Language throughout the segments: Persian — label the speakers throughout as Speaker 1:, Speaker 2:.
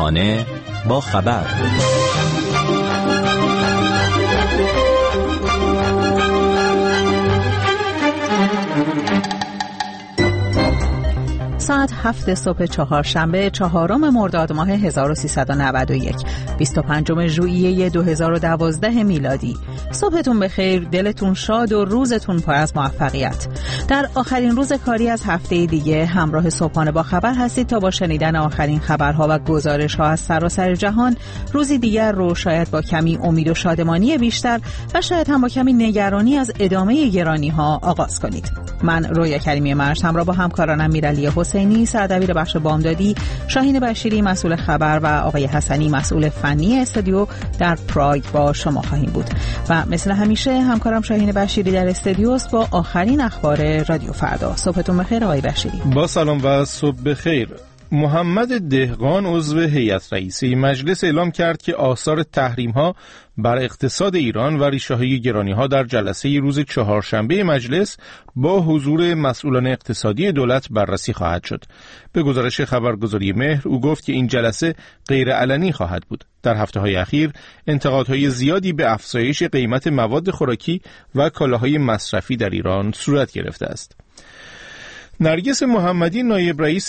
Speaker 1: صبحانه با خبر.
Speaker 2: ساعت 7 صبح چهارشنبه 4 مرداد ماه 1391 25 ژوئیه 2012 میلادی. صبحتون بخیر، دلتون شاد و روزتون پر از موفقیت. در آخرین روز کاری از هفته دیگه همراه صبحانه با خبر هستید تا با شنیدن آخرین خبرها و گزارش‌ها از سراسر جهان روزی دیگر رو شاید با کمی امید و شادمانی بیشتر و شاید هم با کمی نگرانی از ادامه گرانی‌ها آغاز کنید. من رویا کریمی مرز همراه با همکارانم میرعلی حسینی سردبیر بخش بامدادی، شاهین بشیری مسئول خبر و آقای حسنی مسئول فنی استودیو در پراگ با شما خواهیم بود و مثل همیشه همکارم شاهین بشیری در استودیوست با آخرین اخبار رادیو فردا. صبحتون بخیر آقای بشیری.
Speaker 3: با سلام و صبح بخیر. محمد دهقان عضو هیئت رئیسه مجلس اعلام کرد که آثار تحریم‌ها بر اقتصاد ایران و ریشه‌های گرانی‌ها در جلسه روز چهارشنبه مجلس با حضور مسئولان اقتصادی دولت بررسی خواهد شد. به گزارش خبرگزاری مهر او گفت که این جلسه غیر علنی خواهد بود. در هفته‌های اخیر انتقادهای زیادی به افزایش قیمت مواد خوراکی و کالاهای مصرفی در ایران صورت گرفته است. نرگس محمدی نایب رئیس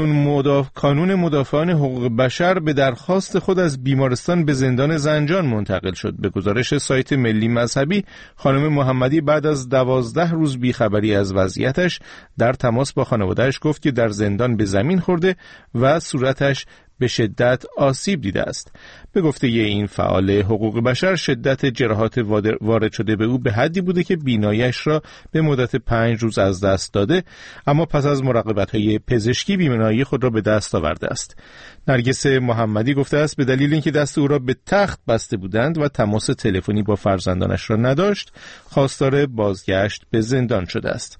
Speaker 3: کانون مدافعان حقوق بشر به درخواست خود از بیمارستان به زندان زنجان منتقل شد. به گزارش سایت ملی مذهبی، خانم محمدی بعد از 12 روز بیخبری از وضعیتش در تماس با خانواده‌اش گفت که در زندان به زمین خورده و صورتش به شدت آسیب دیده است. به گفته این فعال حقوق بشر، شدت جراحات وارد شده به او به حدی بوده که بیناییش را به مدت 5 روز از دست داده، اما پس از مراقبت‌های پزشکی بینایی خود را به دست آورده است. نرگس محمدی گفته است به دلیل اینکه دست او را به تخت بسته بودند و تماس تلفنی با فرزندانش را نداشت، خواستار بازگشت به زندان شده است.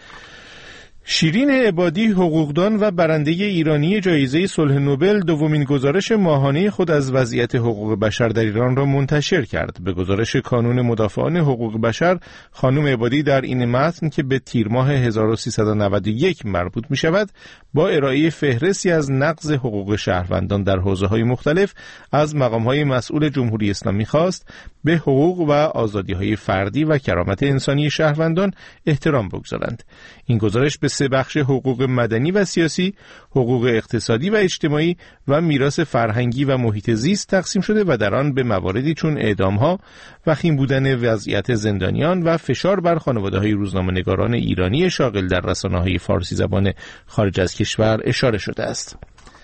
Speaker 3: شیرین عبادی، حقوقدان و برنده ایرانی جایزه صلح نوبل، دومین گزارش ماهانه خود از وضعیت حقوق بشر در ایران را منتشر کرد. به گزارش کانون مدافعان حقوق بشر، خانم عبادی در این متن که به تیر ماه 1391 مربوط می شود، با ارائه فهرستی از نقض حقوق شهروندان در حوزه‌های مختلف از مقام‌های مسئول جمهوری اسلامی خواست به حقوق و آزادی‌های فردی و کرامت انسانی شهروندان احترام بگذارند. این گزارش به 3 بخش حقوق مدنی و سیاسی، حقوق اقتصادی و اجتماعی و میراث فرهنگی و محیط زیست تقسیم شده و در آن به مواردی چون اعدام‌ها، وخیم بودن وضعیت زندانیان و فشار بر خانواده‌های روزنامه‌نگاران ایرانی شاغل در رسانه‌های فارسی زبان خارج از کشور اشاره شده است.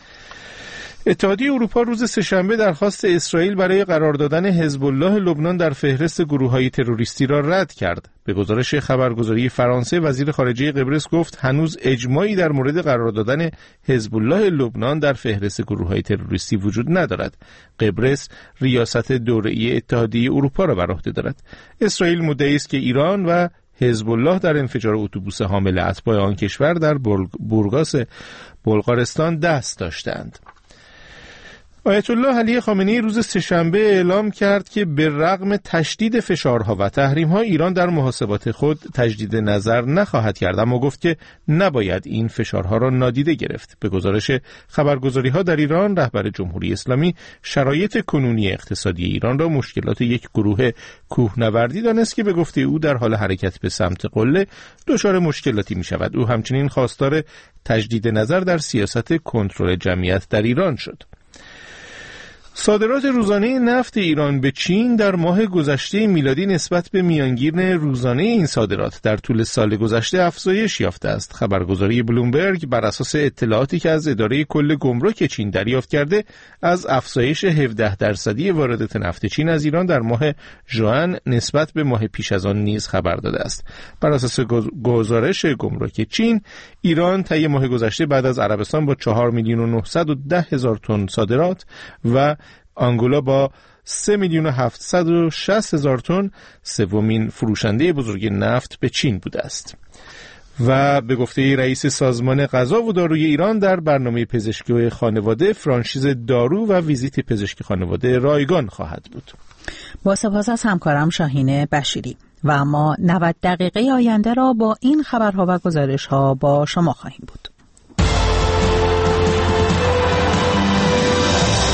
Speaker 3: اتحادیه اروپا روز سه‌شنبه درخواست اسرائیل برای قرار دادن حزب الله لبنان در فهرست گروه‌های تروریستی را رد کرد. به گزارش خبرگزاری فرانسه، وزیر خارجه قبرس گفت هنوز اجماعی در مورد قرار دادن حزب الله لبنان در فهرست گروه‌های تروریستی وجود ندارد. قبرس ریاست دوره‌ای اتحادیه اروپا را بر عهده دارد. اسرائیل مدعی است که ایران و حزب الله در انفجار اتوبوس حامل اتباع آن کشور در بورگاس بلغارستان دست داشتند. آیت الله علی خامنه‌ای روز سه‌شنبه اعلام کرد که به رغم تشدید فشارها و تحریم‌ها، ایران در محاسبات خود تجدید نظر نخواهد کرد، اما گفت که نباید این فشارها را نادیده گرفت. به گزارش خبرگزاری‌ها در ایران، رهبر جمهوری اسلامی شرایط کنونی اقتصادی ایران را مشکلات یک گروه کوهنوردی دانست که به گفته او در حال حرکت به سمت قله دچار مشکلاتی می‌شود. او همچنین خواستار تجدید نظر در سیاست کنترل جمعیت در ایران شد. صادرات روزانه نفت ایران به چین در ماه گذشته میلادی نسبت به میانگین روزانه این صادرات در طول سال گذشته افزایش یافته است. خبرگزاری بلومبرگ بر اساس اطلاعاتی که از اداره کل گمرک چین دریافت کرده، از افزایش 17% واردات نفت چین از ایران در ماه ژوئن نسبت به ماه پیش از آن نیز خبر داده است. بر اساس گزارش گمرک چین، ایران طی ماه گذشته بعد از عربستان با 4,910,000 تن صادرات و آنگولا با 3,760,000 تن سومین فروشنده بزرگ نفت به چین بوده است. و به گفته رئیس سازمان غذا و داروی ایران، در برنامه پزشکی خانواده فرانشیز دارو و ویزیت پزشکی خانواده رایگان خواهد بود.
Speaker 2: با سپاس از همکارم شاهین بشیری. و ما 90 دقیقه آینده را با این خبرها و گزارش‌ها با شما خواهیم بود.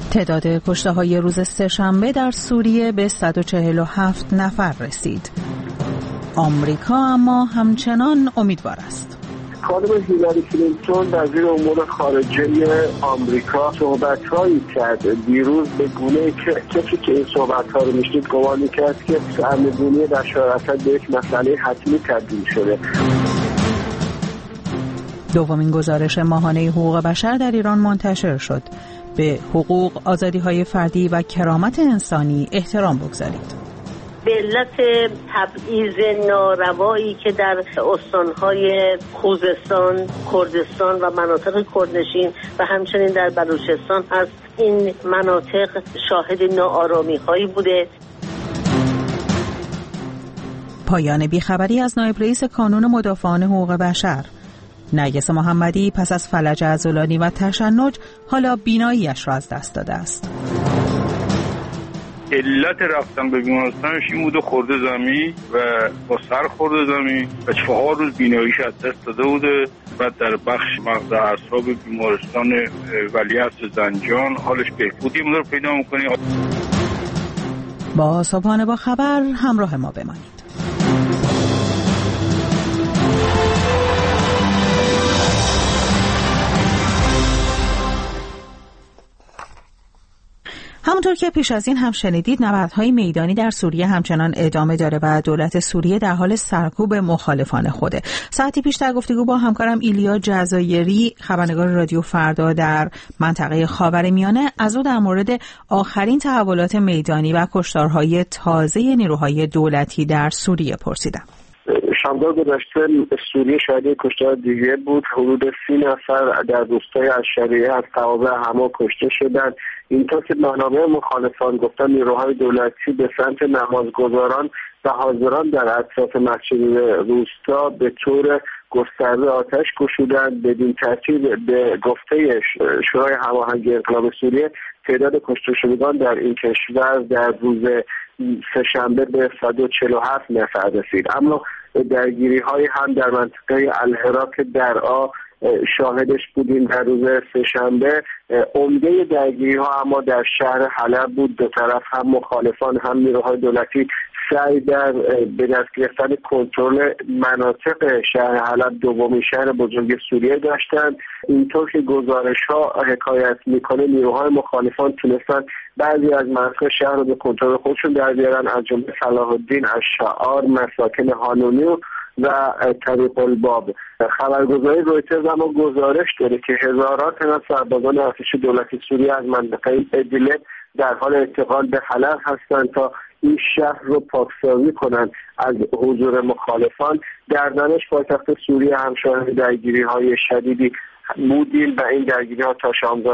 Speaker 2: تعداد کشته‌های روز سه‌شنبه در سوریه به 147 نفر رسید. آمریکا اما همچنان امیدوار است.
Speaker 4: خانم هیلاری کلینتون وزیر امور خارجه آمریکا صحبت‌هایی کرد دیروز به گونه‌ای که کسی که این صحبت‌ها رو میشنید گمان می‌کرد که سرنگونی بشار اسد به یک مسئله حتمی تبدیل شده.
Speaker 2: دومین گزارش ماهانه حقوق بشر در ایران منتشر شد. به حقوق، آزادی‌های فردی و کرامت انسانی احترام بگذارید.
Speaker 5: به علت تبعیض ناروایی که در استانهای خوزستان، کردستان و مناطق کردنشین و همچنین در بلوچستان هست، این مناطق شاهد ناآرامی‌هایی بوده.
Speaker 2: پایان بیخبری از نایب رئیس کانون مدافعان حقوق بشر. نرگس محمدی پس از فلج عضلانی و تشنج حالا بیناییش را از دست داده است.
Speaker 6: علت رفتن به بیمارستانش این بوده خورده زمین و با سر خورده زمین و 4 روز بیناییش از دست داده بوده. بعد در بخش مغز اعصاب بیمارستان ولیعصر زنجان حالش بهبودی رو پیدا می‌کنه.
Speaker 2: با صبحانه با خبر همراه ما بمانید. همونطور که پیش از این هم شنیدید، نبردهای میدانی در سوریه همچنان ادامه داره و دولت سوریه در حال سرکوب مخالفان خوده. ساعتی پیش در گفتگو با همکارم ایلیا جزایری، خبرنگار رادیو فردا در منطقه خاورمیانه، از او در مورد آخرین تحولات میدانی و کشتارهای تازه نیروهای دولتی در سوریه پرسیدم.
Speaker 4: شنبه گذشته سوریه شاهد کشتار دیگه بود. حدود 30 نفر در روستای الشریعه از توابع حما کشته شدند. اینطور که منابع مخالفان گفتن نیروهای دولتی به سمت نمازگزاران و حاضران در اطراف مسجد روستا به طور گسترده آتش گشودند. بدین ترتیب به گفته شورای هماهنگی انقلاب سوریه تعداد کشته شدگان در این کشور در روز سه‌شنبه به 147 نفر رسید. اما درگیری‌های هم در منطقه الهراک درعا شاهدش بودیم در روز سه‌شنبه. عمده درگیری‌ها اما در شهر حلب بود. دو طرف هم مخالفان هم نیروهای دولتی سعی در به دست گرفتن کنترل مناطق شهر حلب، دومین شهر بزرگ سوریه، داشتند. اینطور که گزارش‌ها حکایت می‌کنه نیروهای مخالفان تونستن بعضی از مناطق شهر رو به کنترل خودشون در بیارن، از جمله صلاح الدین الشعار، مساکن هانونی و طریق الباب. خبرگزاری رویترز اما گزارش داره که هزاران تن از سربازان ارتش دولتی سوریه از منطقه ادلیب در حال انتقال به حلب هستند تا این شهر رو پاکسازی کنند از حضور مخالفان. در دمشق پایتخت سوریه هم شاهد درگیری‌های شدیدی بودیم و این درگیری‌ها تا شامگاه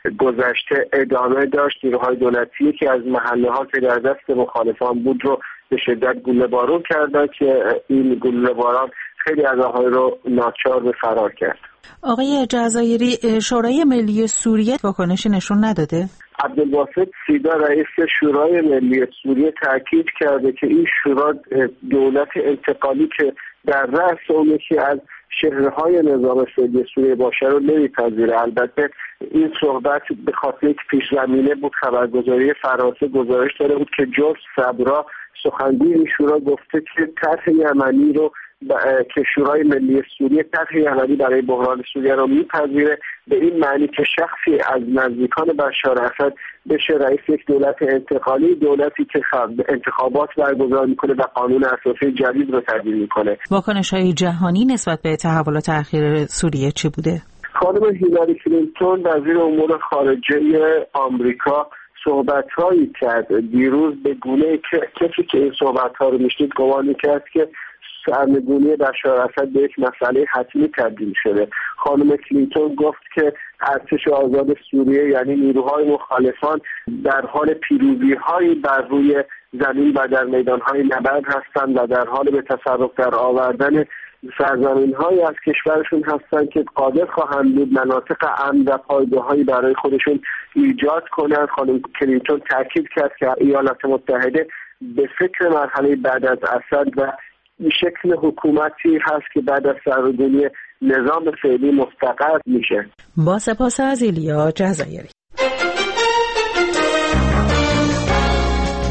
Speaker 4: گذشته ادامه داشت. نیروهای دولتی که از محله‌ها که در دست مخالفان بود رو به شدت گلوله بارون کردند که این گلوله باران خیلی از آنها رو ناچار به فرار کرد.
Speaker 2: آقای جزایری، شورای ملی سوریه واکنشی نشون نداده؟
Speaker 4: عبدالباسط سیدا رئیس شورای ملی سوریه تاکید کرده که این شورا دولت انتقالی که در رأس اون یکی از شهرهای نظام فعلی سوریه باشه رو نمیپذیره. البته این صحبت به خاطر یک پیش‌زمینه بود. خبرگزاری فرانسه گزارش داده بود که جورج سبرا سخنگوی این شورا گفته که طرح یمنی رو که شورای ملی سوریه طرح یمنی برای بحران سوریه رو میپذیره، به این معنی که شخصی از نزدیکان بشار اسد بشه رئیس یک دولت انتقالی، دولتی که انتخابات برگزار میکنه و قانون اساسی جدید رو تدوین میکنه.
Speaker 2: واکنش‌های جهانی نسبت به تحولات اخیر سوریه چی بوده؟
Speaker 4: خانم هیلاری کلینتون وزیر امور خارجه آمریکا صحبت‌هایی کرد دیروز به گونه‌ای که کسی که این صحبت‌ها رو میشنید گمان می‌کرد که سرنگونی بشار اسد به یک مسئله حتمی تبدیل شده. خانم کلینتون گفت که ارتش آزاد سوریه یعنی نیروهای مخالفان در حال پیروزی‌هایی بر روی زمین و در میدان‌های نبرد هستند و در حال به تصرف در آوردن سرزمین‌هایی از کشورشون هستند که قادر خواهند بود مناطق امن و پایگاه‌هایی برای خودشون ایجاد کنند. خانم کلینتون تاکید کرد که ایالات متحده به فکر مرحله بعد از اسد و شکل حکومتی هست که بعد از سرنگونی نظام فعلی مستقر میشه.
Speaker 2: با سپاس از ایلیا جزایری.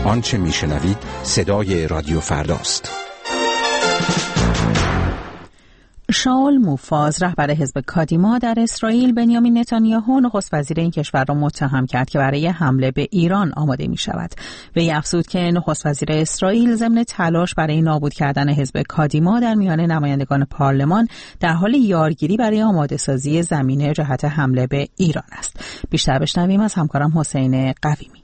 Speaker 7: آنچه میشنوید صدای رادیو فرداست.
Speaker 2: شاول موفاز رهبر حزب کادیما در اسرائیل بنیامین نتانیاهو نخست وزیر این کشور را متهم کرد که برای حمله به ایران آماده می شود. وی افزود که نخست وزیر اسرائیل ضمن تلاش برای نابود کردن حزب کادیما در میان نمایندگان پارلمان در حال یارگیری برای آماده سازی زمینه جهت حمله به ایران است. بیشتر بشنویم از همکارم حسین قویمی.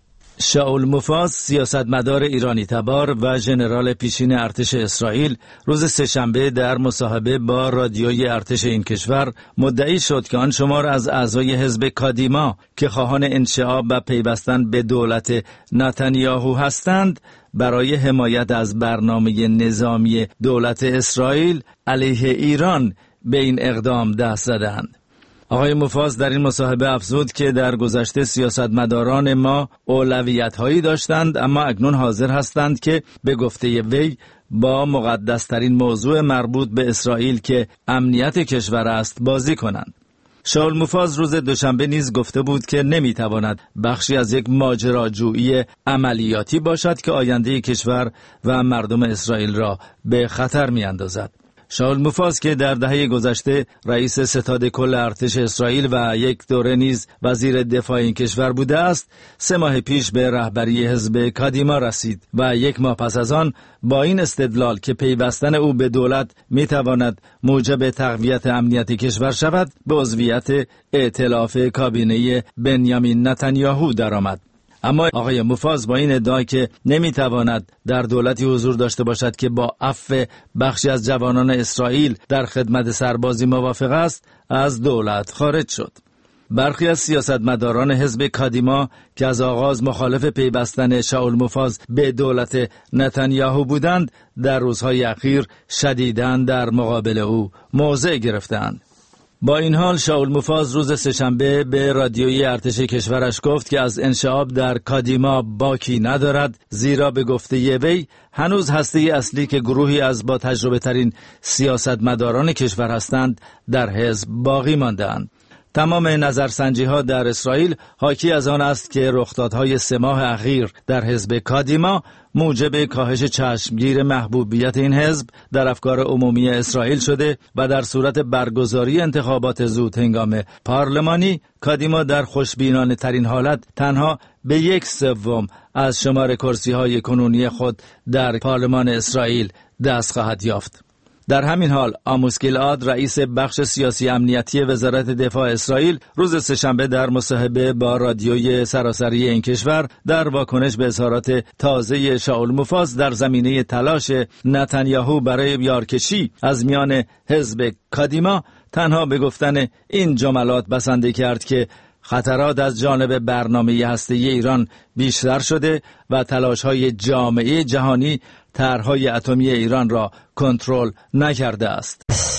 Speaker 8: شاول موفاز سیاستمدار ایرانی تبار و ژنرال پیشین ارتش اسرائیل روز سه‌شنبه در مصاحبه با رادیوی ارتش این کشور مدعی شد که آن شمار از اعضای حزب کادیما که خواهان انشعاب و پیوستن به دولت نتانیاهو هستند برای حمایت از برنامه نظامی دولت اسرائیل علیه ایران به این اقدام دست زدند. آقای موفاز در این مصاحبه افزود که در گذشته سیاستمداران ما اولویت‌هایی داشتند، اما اکنون حاضر هستند که به گفته وی با مقدس‌ترین موضوع مربوط به اسرائیل که امنیت کشور است بازی کنند. شاول موفاز روز دوشنبه نیز گفته بود که نمی‌تواند بخشی از یک ماجراجویی عملیاتی باشد که آینده کشور و مردم اسرائیل را به خطر می‌اندازد. شاول موفاز که در دهه گذشته رئیس ستاد کل ارتش اسرائیل و یک دوره نیز وزیر دفاع این کشور بوده است، 3 ماه پیش به رهبری حزب کادیما رسید و 1 ماه پس از آن با این استدلال که پیوستن او به دولت میتواند موجب تقویت امنیت کشور شود به عضویت ائتلاف کابینه بنیامین نتانیاهو درآمد. اما آقای موفاز با این ادعا که نمیتواند در دولتی حضور داشته باشد که با عفو بخشی از جوانان اسرائیل در خدمت سربازی موافق است، از دولت خارج شد. برخی از سیاستمداران حزب کادیما که از آغاز مخالف پیوستن شاول موفاز به دولت نتانیاهو بودند، در روزهای اخیر شدیداً در مقابل او موضع گرفتند. با این حال شاول موفاز روز سه‌شنبه به رادیوی ارتش کشورش گفت که از انشعاب در کادیما باکی ندارد، زیرا به گفته وی هنوز هسته اصلی که گروهی از با تجربه ترین سیاستمداران کشور هستند در حزب باقی مانده‌اند. تمام نظرسنجی‌ها در اسرائیل حاکی از آن است که رخدادهای 3 ماه اخیر در حزب کادیما موجب کاهش چشمگیر محبوبیت این حزب در افکار عمومی اسرائیل شده و در صورت برگزاری انتخابات زود هنگام پارلمانی کادیما در خوشبینانه ترین حالت تنها به 1/3 از شمار کرسی‌های کنونی خود در پارلمان اسرائیل دست خواهد یافت. در همین حال آموس گیلعاد رئیس بخش سیاسی امنیتی وزارت دفاع اسرائیل روز سه‌شنبه در مصاحبه با رادیوی سراسری این کشور در واکنش به اظهارات تازه شاول موفاز در زمینه تلاش نتانیاهو برای یارکشی از میان حزب کادیما تنها به گفتن این جملات بسنده کرد که خطرات از جانب برنامه هسته‌ای ایران بیشتر شده و تلاش‌های جامعه جهانی طرح‌های اتمی ایران را کنترل نکرده است.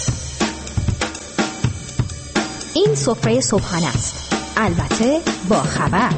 Speaker 9: این سفره صبحانه است، البته با خبر.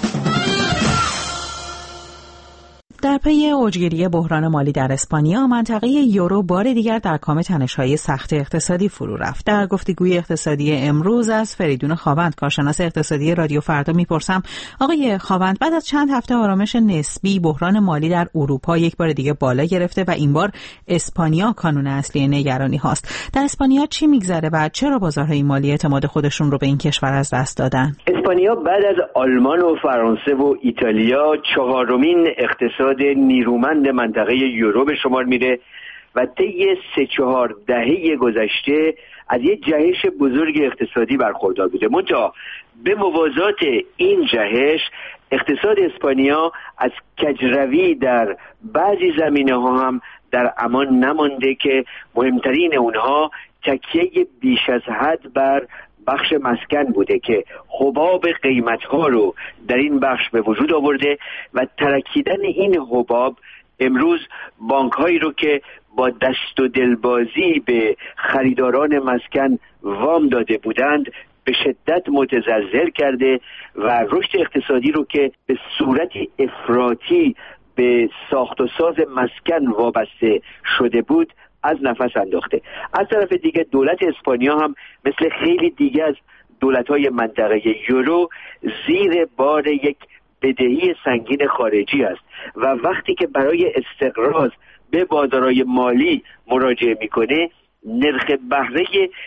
Speaker 2: در پی اوجگیری بحران مالی در اسپانیا، منطقه یورو بار دیگر در کام تنش‌های سخت اقتصادی فرو رفت. در گفتگوی اقتصادی امروز از فریدون خاوند، کارشناس اقتصادی رادیو فردا، میپرسم آقای خاوند، بعد از چند هفته آرامش نسبی، بحران مالی در اروپا یک بار دیگه بالا گرفته و این بار اسپانیا کانون اصلی نگرانی هاست. در اسپانیا چی میگذره و چرا بازارهای مالی اعتماد خودشون رو به این کشور از دست دادن؟
Speaker 10: اسپانیا بعد از آلمان و فرانسه و ایتالیا 4مین اقتصاد نیرومند منطقه یورو به شمار میره و طی 3-4 دهه گذشته از یک جهش بزرگ اقتصادی برخوردار بوده. منتها به موازات این جهش اقتصاد اسپانیا از کجروی در بعضی زمینه‌ها هم در امان نمانده که مهمترین اونها تکیه بیش از حد بر بخش مسکن بوده که حباب قیمت‌ها رو در این بخش به وجود آورده و ترکیدن این حباب امروز بانک‌هایی رو که با دست و دلبازی به خریداران مسکن وام داده بودند به شدت متزلزل کرده و رشد اقتصادی رو که به صورت افراطی به ساخت و ساز مسکن وابسته شده بود از نفس انداخته. از طرف دیگه دولت اسپانیا هم مثل خیلی دیگه از دولت‌های منطقه یورو زیر بار یک بدهی سنگین خارجی است و وقتی که برای استقراض به بازارهای مالی مراجعه میکنه نرخ بهره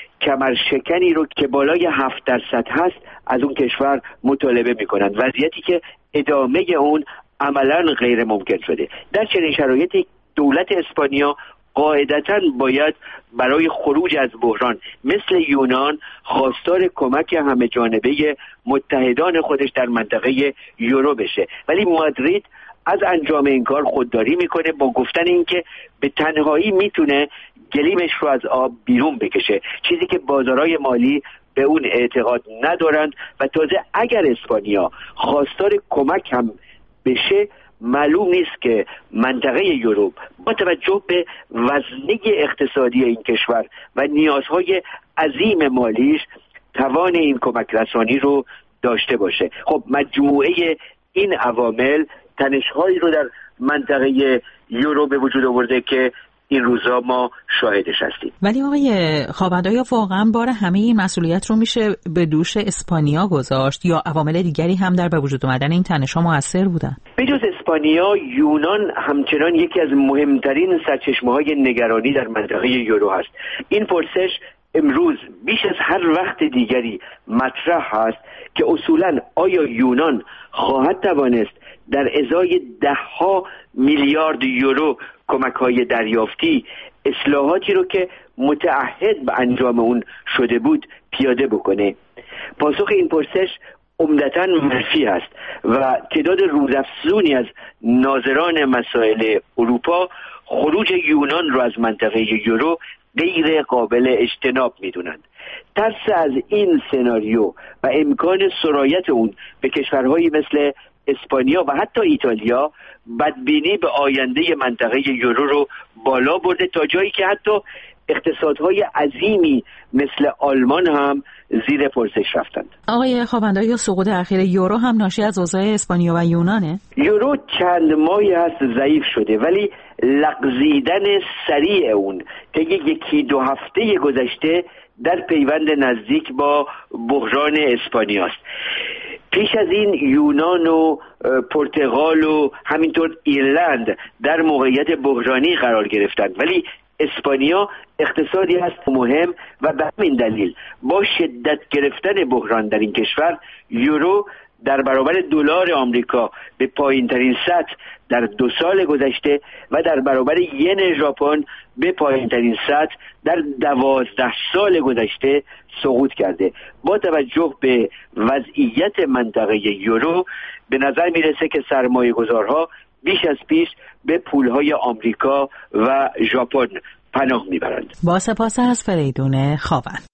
Speaker 10: کمرشکنی رو که بالای 7% هست از اون کشور مطالبه میکنن، وضعیتی که ادامه اون عملاً غیر ممکن شده. در چنین شرایطی دولت اسپانیا قاعدتاً باید برای خروج از بحران مثل یونان خواستار کمک همه جانبه متحدان خودش در منطقه یورو بشه، ولی مادرید از انجام این کار خودداری میکنه با گفتن اینکه به تنهایی میتونه گلیمش رو از آب بیرون بکشه، چیزی که بازارهای مالی به اون اعتقاد ندارند و تازه اگر اسپانیا خواستار کمک هم بشه معلوم نیست که منطقه یورو با توجه به وزنه اقتصادی این کشور و نیازهای عظیم مالیش توان این کمک رسانی رو داشته باشه. خب مجموعه این عوامل تنش‌هایی رو در منطقه یورو به وجود آورده که این روزا ما شاهدش هستیم.
Speaker 2: ولی آقای خوابند آیا واقعا بار همه این مسئولیت رو میشه به دوش اسپانیا گذاشت یا عوامل دیگری هم در به وجود اومدن این تنش‌ها مؤثر بودن؟ به
Speaker 10: جز اسپانیا، یونان همچنان یکی از مهمترین سرچشمه‌های نگرانی در منطقه یورو هست. این پرسش امروز بیش از هر وقت دیگری مطرح هست که اصولاً آیا یونان خواهد توانست در ازای 10 میلیارد یورو کمک‌های دریافتی اصلاحاتی رو که متعهد به انجام اون شده بود پیاده بکنه؟ پاسخ این پرسش عمدتاً منفی است و تعداد روزافزونی از ناظران مسائل اروپا خروج یونان رو از منطقه یورو غیر قابل اجتناب می‌دونند. ترس از این سناریو و امکان سرایت اون به کشورهایی مثل اسپانیا و حتی ایتالیا بدبینی به آینده منطقه یورو رو بالا برده تا جایی که حتی اقتصادهای عظیمی مثل آلمان هم زیر پرسش رفتند.
Speaker 2: آقای خوابند آیا سقوط اخیر یورو هم ناشی از اوضاع اسپانیا و یونانه؟
Speaker 10: یورو چند ماهی هست ضعیف شده ولی لغزیدن سریع اون که 1-2 هفته گذشته در پیوند نزدیک با بحران اسپانیا است. پیش از این یونان و پرتغال و همینطور ایرلند در موقعیت بحرانی قرار گرفتند، ولی اسپانیا اقتصادی هست مهم و به همین دلیل با شدت گرفتن بحران در این کشور یورو در برابر دلار آمریکا به پایین ترین سطح در 2 سال گذشته و در برابر ین ژاپن به پایین ترین سطح در 12 سال گذشته سقوط کرده. با توجه به وضعیت منطقه یورو به نظر میرسه که سرمایه گذارها بیش از پیش به پولهای آمریکا و ژاپن پناه میبرند.
Speaker 2: با سپاس از فریدون خوابند.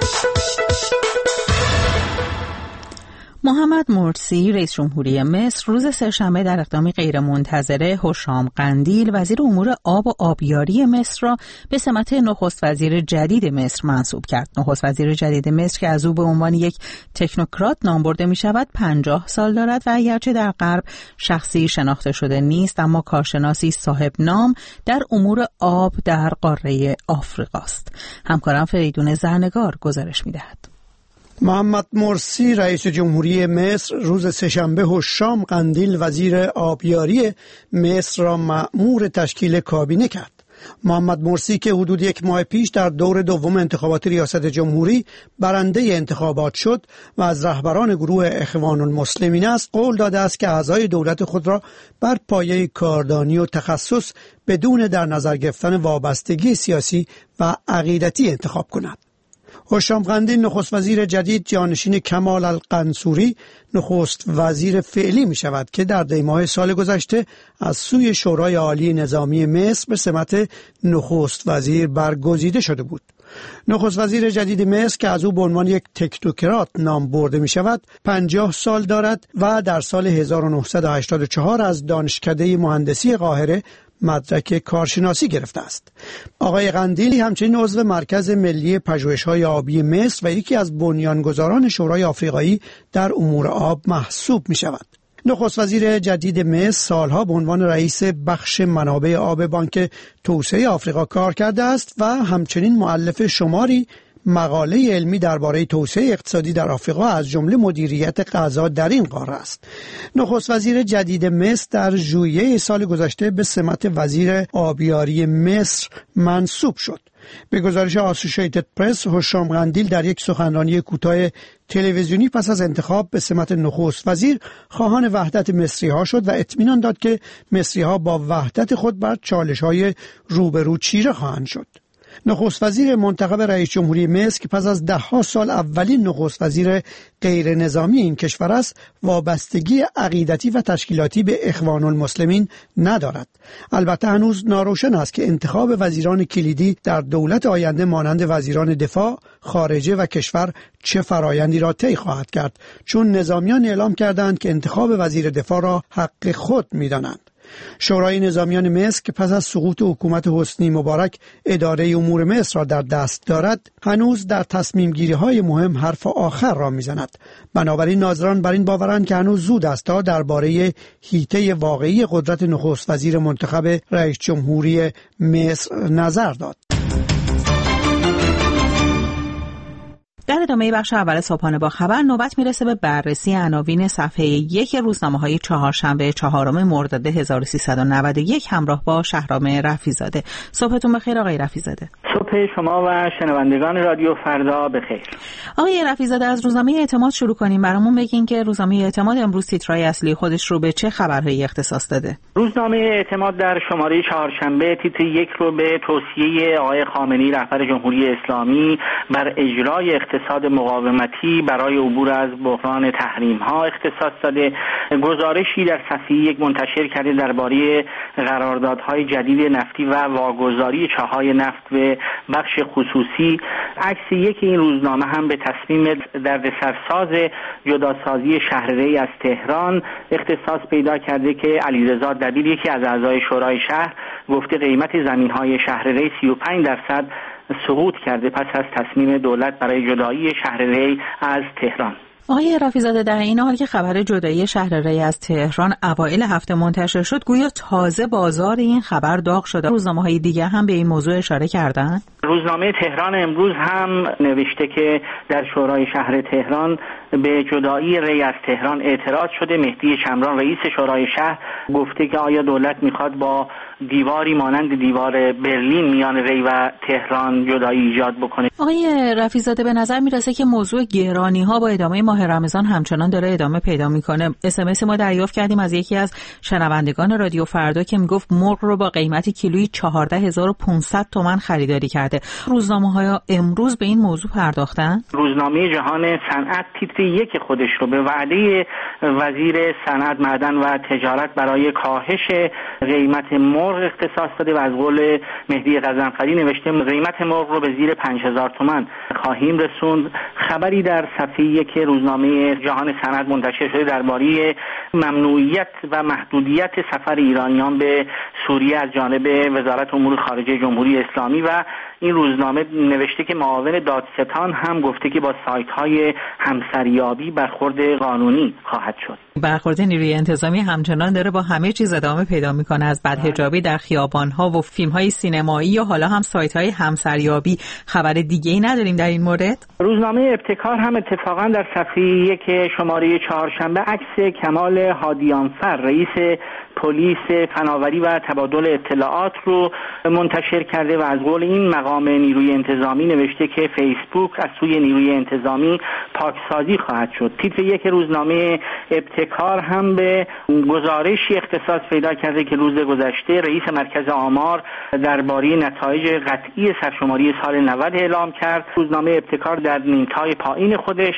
Speaker 2: محمد مرسی رئیس جمهوری مصر روز سه‌شنبه در اقدامی غیرمنتظره هشام قندیل وزیر امور آب و آبیاری مصر را به سمت نخست وزیر جدید مصر منصوب کرد. نخست وزیر جدید مصر که از او به عنوان یک تکنوکرات نام برده می شود 50 سال دارد و اگرچه در غرب شخصی شناخته شده نیست اما کارشناسی صاحب نام در امور آب در قاره آفریقاست. همکارم فریدون زرنگار گزارش می دهد.
Speaker 11: محمد مرسی رئیس جمهوری مصر روز سه‌شنبه هشام قندیل وزیر آبیاری مصر را مأمور تشکیل کابینه کرد. محمد مرسی که حدود 1 ماه پیش در دور دوم انتخابات ریاست جمهوری برنده انتخابات شد و از رهبران گروه اخوان المسلمین است، قول داده است که اعضای دولت خود را بر پایه کاردانی و تخصص بدون در نظر گرفتن وابستگی سیاسی و عقیدتی انتخاب کند. هشام قندیل نخست وزیر جدید جانشین کمال القنصوری نخست وزیر فعلی می شود که در دیماه سال گذشته از سوی شورای عالی نظامی مصر به سمت نخست وزیر برگزیده شده بود. نخست وزیر جدید مصر که از او به عنوان یک تکنوکرات نام برده می شود 50 سال دارد و در سال 1984 از دانشکده مهندسی قاهره مدرک کارشناسی گرفته است. آقای قندیلی همچنین عضو مرکز ملی پژوهش‌های آبی مصر و یکی از بنیانگذاران شورای آفریقایی در امور آب محسوب می شود. نخست وزیر جدید مصر سالها به عنوان رئیس بخش منابع آب بانک توسعه آفریقا کار کرده است و همچنین مؤلف شماری مقاله علمی درباره توسعه اقتصادی در آفریقا از جمله مدیریت غذا در این قاره است. نخست وزیر جدید مصر در ژوئیه سال گذشته به سمت وزیر آبیاری مصر منصوب شد. به گزارش آسوشیتد پرس، هشام قندیل در یک سخنرانی کوتاه تلویزیونی پس از انتخاب به سمت نخست وزیر خواهان وحدت مصری‌ها شد و اطمینان داد که مصری‌ها با وحدت خود بر چالش‌های روبرو چیره خواهند شد. نخست وزیر منتخب رئیس جمهوری مصر که پس از ده‌ها سال اولین نخست وزیر غیر نظامی این کشور است، وابستگی عقیدتی و تشکیلاتی به اخوان المسلمین ندارد. البته هنوز ناروشن است که انتخاب وزیران کلیدی در دولت آینده مانند وزیران دفاع، خارجه و کشور چه فرایندی را طی خواهد کرد، چون نظامیان اعلام کردند که انتخاب وزیر دفاع را حق خود می‌دانند. شورای نظامیان مصر که پس از سقوط حکومت حسنی مبارک اداره امور مصر را در دست دارد، هنوز در تصمیم گیری های مهم حرف آخر را میزند. بنابراین ناظران بر این باورند که هنوز زود است تا درباره حیطه واقعی قدرت نخست وزیر منتخب رئیس جمهوری مصر نظر داد.
Speaker 2: در ادامه بخش اول صبحانه با خبر نوبت میرسه به بررسی عناوین صفحه 1 روزنامه‌های چهارشنبه 4 مرداد 1391 همراه با شهرام رفیع‌زاده. صبحتون بخیر آقای رفیع‌زاده.
Speaker 12: صبح شما و شنوندگان رادیو فردا بخیر.
Speaker 2: آقای رفیع‌زاده، از روزنامه اعتماد شروع کنیم. برامون بگین که روزنامه اعتماد امروز تیترهای اصلی خودش رو به چه خبرهایی اختصاص داده؟
Speaker 12: روزنامه اعتماد در شماره چهارشنبه تیتر 1 رو به توصیه آقای خامنه‌ای رهبر جمهوری اسلامی بر اجرای اقتصاد مقاومتی برای عبور از بحران تحریم‌ها اختصاص داده. گزارشی در صفحه 1 منتشر کرده درباره قراردادهای جدید نفتی و واگذاری چاهای نفت به بخش خصوصی. عکس یک این روزنامه هم به تصمیم دردسرساز جداسازی شهر ری از تهران اختصاص پیدا کرده که علیرضا دبیر، یکی از اعضای شورای شهر، گفته قیمت زمین‌های شهر ری 35% سقوط کرده پس از تصمیم دولت برای جدایی شهر ری از تهران.
Speaker 2: آقای رفیع‌زاده، در این حال که خبر جدایی شهر ری از تهران اوایل هفته منتشر شد، گویا تازه بازار این خبر داغ شده. روزنامه‌های دیگه هم به این موضوع اشاره کردن؟
Speaker 12: روزنامه تهران امروز هم نوشته که در شورای شهر تهران به جدایی ری از تهران اعتراض شده. مهدی شمران رئیس شورای شهر گفته که آیا دولت میخواد با دیواری مانند دیوار برلین میان ری و تهران جدایی ایجاد بکنه؟
Speaker 2: آقای رفیع‌زاده، به نظر میرسه که موضوع گرانی‌ها با ادامه ماه رمضان همچنان داره ادامه پیدا میکنه. SMS ما دریافت کردیم از یکی از شنوندگان رادیو فردا که میگفت مرغ رو با قیمت کیلویی 14500 تومان خریداری کرده. روزنامه‌ها امروز به این موضوع پرداختن؟
Speaker 12: روزنامه جهان صنعت تیتر 1 خودش رو به وعده وزیر صنعت، معدن و تجارت برای کاهش قیمت مرغ اختصاص داده و از قول مهدی غضنفری نوشته قیمت مرغ رو به زیر 5000 تومان خواهیم رسوند. خبری در صفحه 1 روزنامه جهان صنعت منتشر شده درباره ممنوعیت و محدودیت سفر ایرانیان به سوریه از جانب وزارت امور خارجه جمهوری اسلامی و این روزنامه نوشته که معاون دادستان هم گفته که با سایت‌های همسریابی برخورد قانونی خواهد شد.
Speaker 2: برخورد نیروی انتظامی همچنان داره با همه چیز ادامه پیدا میکنه، از بدحجابی در خیابان‌ها و فیلم‌های سینمایی و حالا هم سایت‌های همسریابی. خبر دیگه‌ای نداریم در این مورد؟
Speaker 12: روزنامه ابتکار هم اتفاقا در صفحه 1 شماره چهارشنبه عکس کمال هادیانفر رئیس پلیس فناوری و تبادل اطلاعات رو منتشر کرده و از قول این مقام نیروی انتظامی نوشته که فیسبوک از سوی نیروی انتظامی پاکسازی خواهد شد. تیتر 1 روزنامه ابتکار هم به گزارشی اختصاص پیدا کرده که روز گذشته رئیس مرکز آمار درباره نتایج قطعی سرشماری سال 90 اعلام کرد. روزنامه ابتکار در نیمتای پایین خودش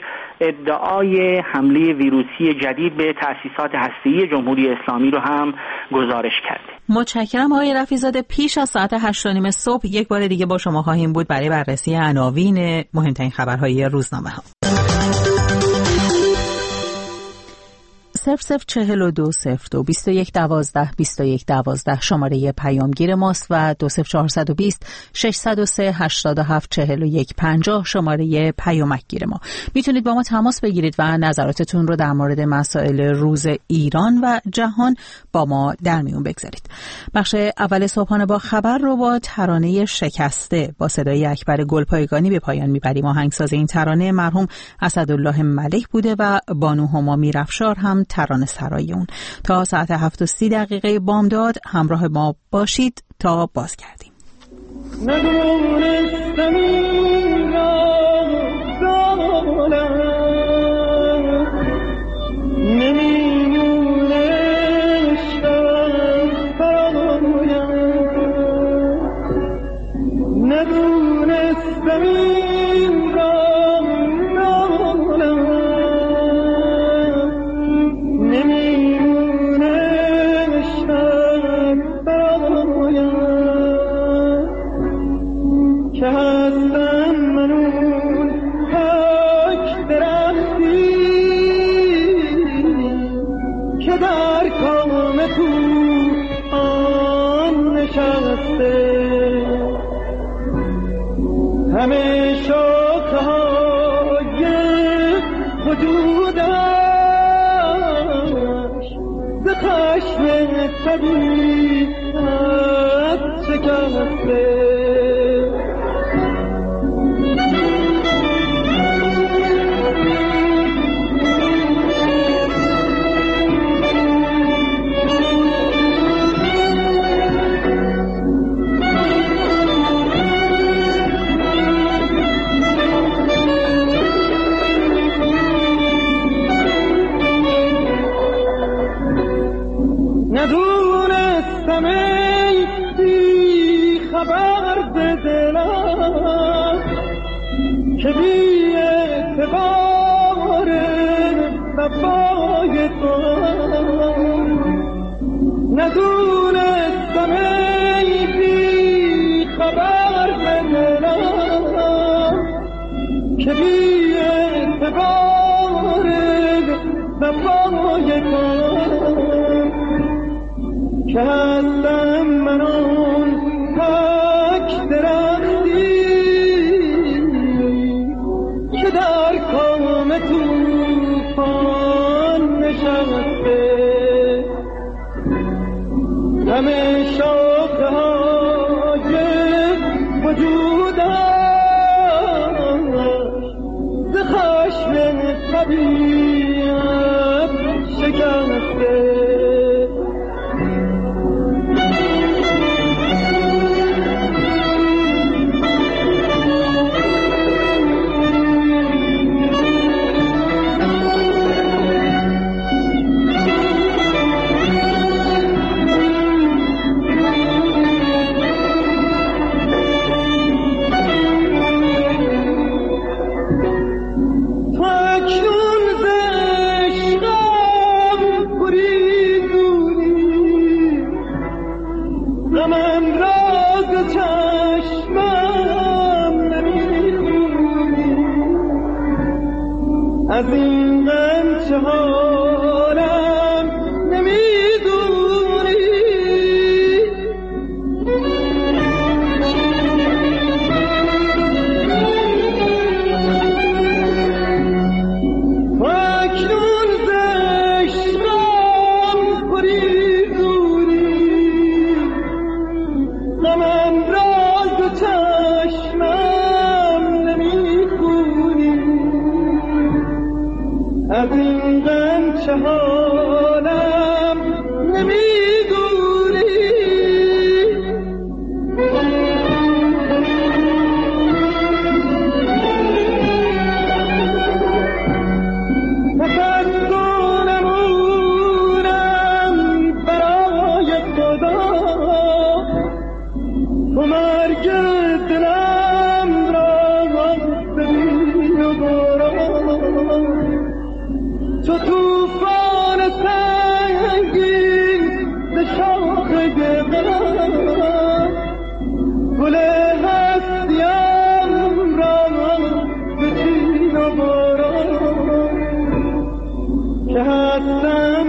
Speaker 12: ادعای حمله ویروسی جدید به تأسیسات هسته‌ای جمهوری اسلامی رو هم گزارش کرده.
Speaker 2: متشکرم آقای رفیع‌زاده. پیش از ساعت 8:30 صبح یک بار دیگه با شما خواهیم بود برای بررسی عناوین مهمترین خبرهای روزنامه‌ها. 004202 2112 2112 شماره پیامگیر ماست و 20420 603 87 41 50 شماره پیامکگیر ما. میتونید با ما تماس بگیرید و نظراتتون رو در مورد مسائل روز ایران و جهان با ما در میون بگذارید. بخش اول صبحانه با خبر رو با ترانه شکسته با صدای اکبر گلپایگانی به پایان میبریم. آهنگساز این ترانه مرحوم اسدالله ملک بوده و بانو هما میرافشار هم ترانه سرای اون. تا ساعت 7:30 بامداد همراه ما باشید تا بازگردیم.
Speaker 13: ندونستم این را دارم، نمیدونستم برایم، ندونستم این را دارم، نمیدونستم برایم که هستم من اون پاک درختی که در کام طوفان نشسته، همه شاخه های وجودش ز خشم طبیعت شکسته. ندونستم ای بی خبر به دلم که بی اعتبار وفای تو، ندونستم ای بی خبر به دلم که بی اعتبار وفای تو، که هستم من اون پاک درختی که در کام طوفان نشسته، همه شاخه های وجودش ز خشم طبیعت شکسته. از این غنچه حالم نمیدونی، و اکنون ز عشقم فریدونی، غمم را ز چشمم نمیخونی، از این غنچه حالم نمیدونی. تفکرمونم برای خدا تو مرگ دلم را ببین و برام، تو توفان سنگین ز شاخ غم، گل هستیم را بچین و برام، که هستم